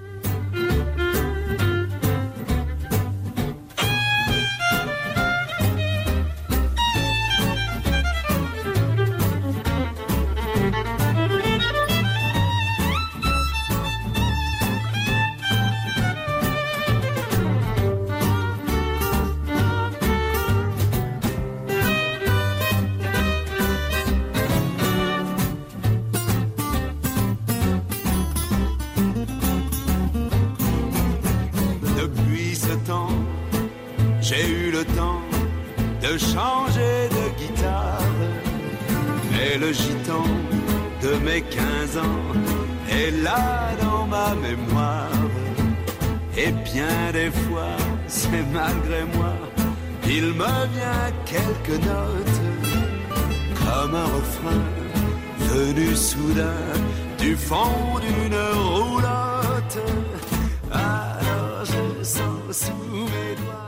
changer de guitare. Mais le gitan de mes quinze ans est là dans ma mémoire. Et bien des fois, c'est malgré moi, il me vient quelques notes, comme un refrain venu soudain du fond d'une roulotte. Alors je sens sous mes doigts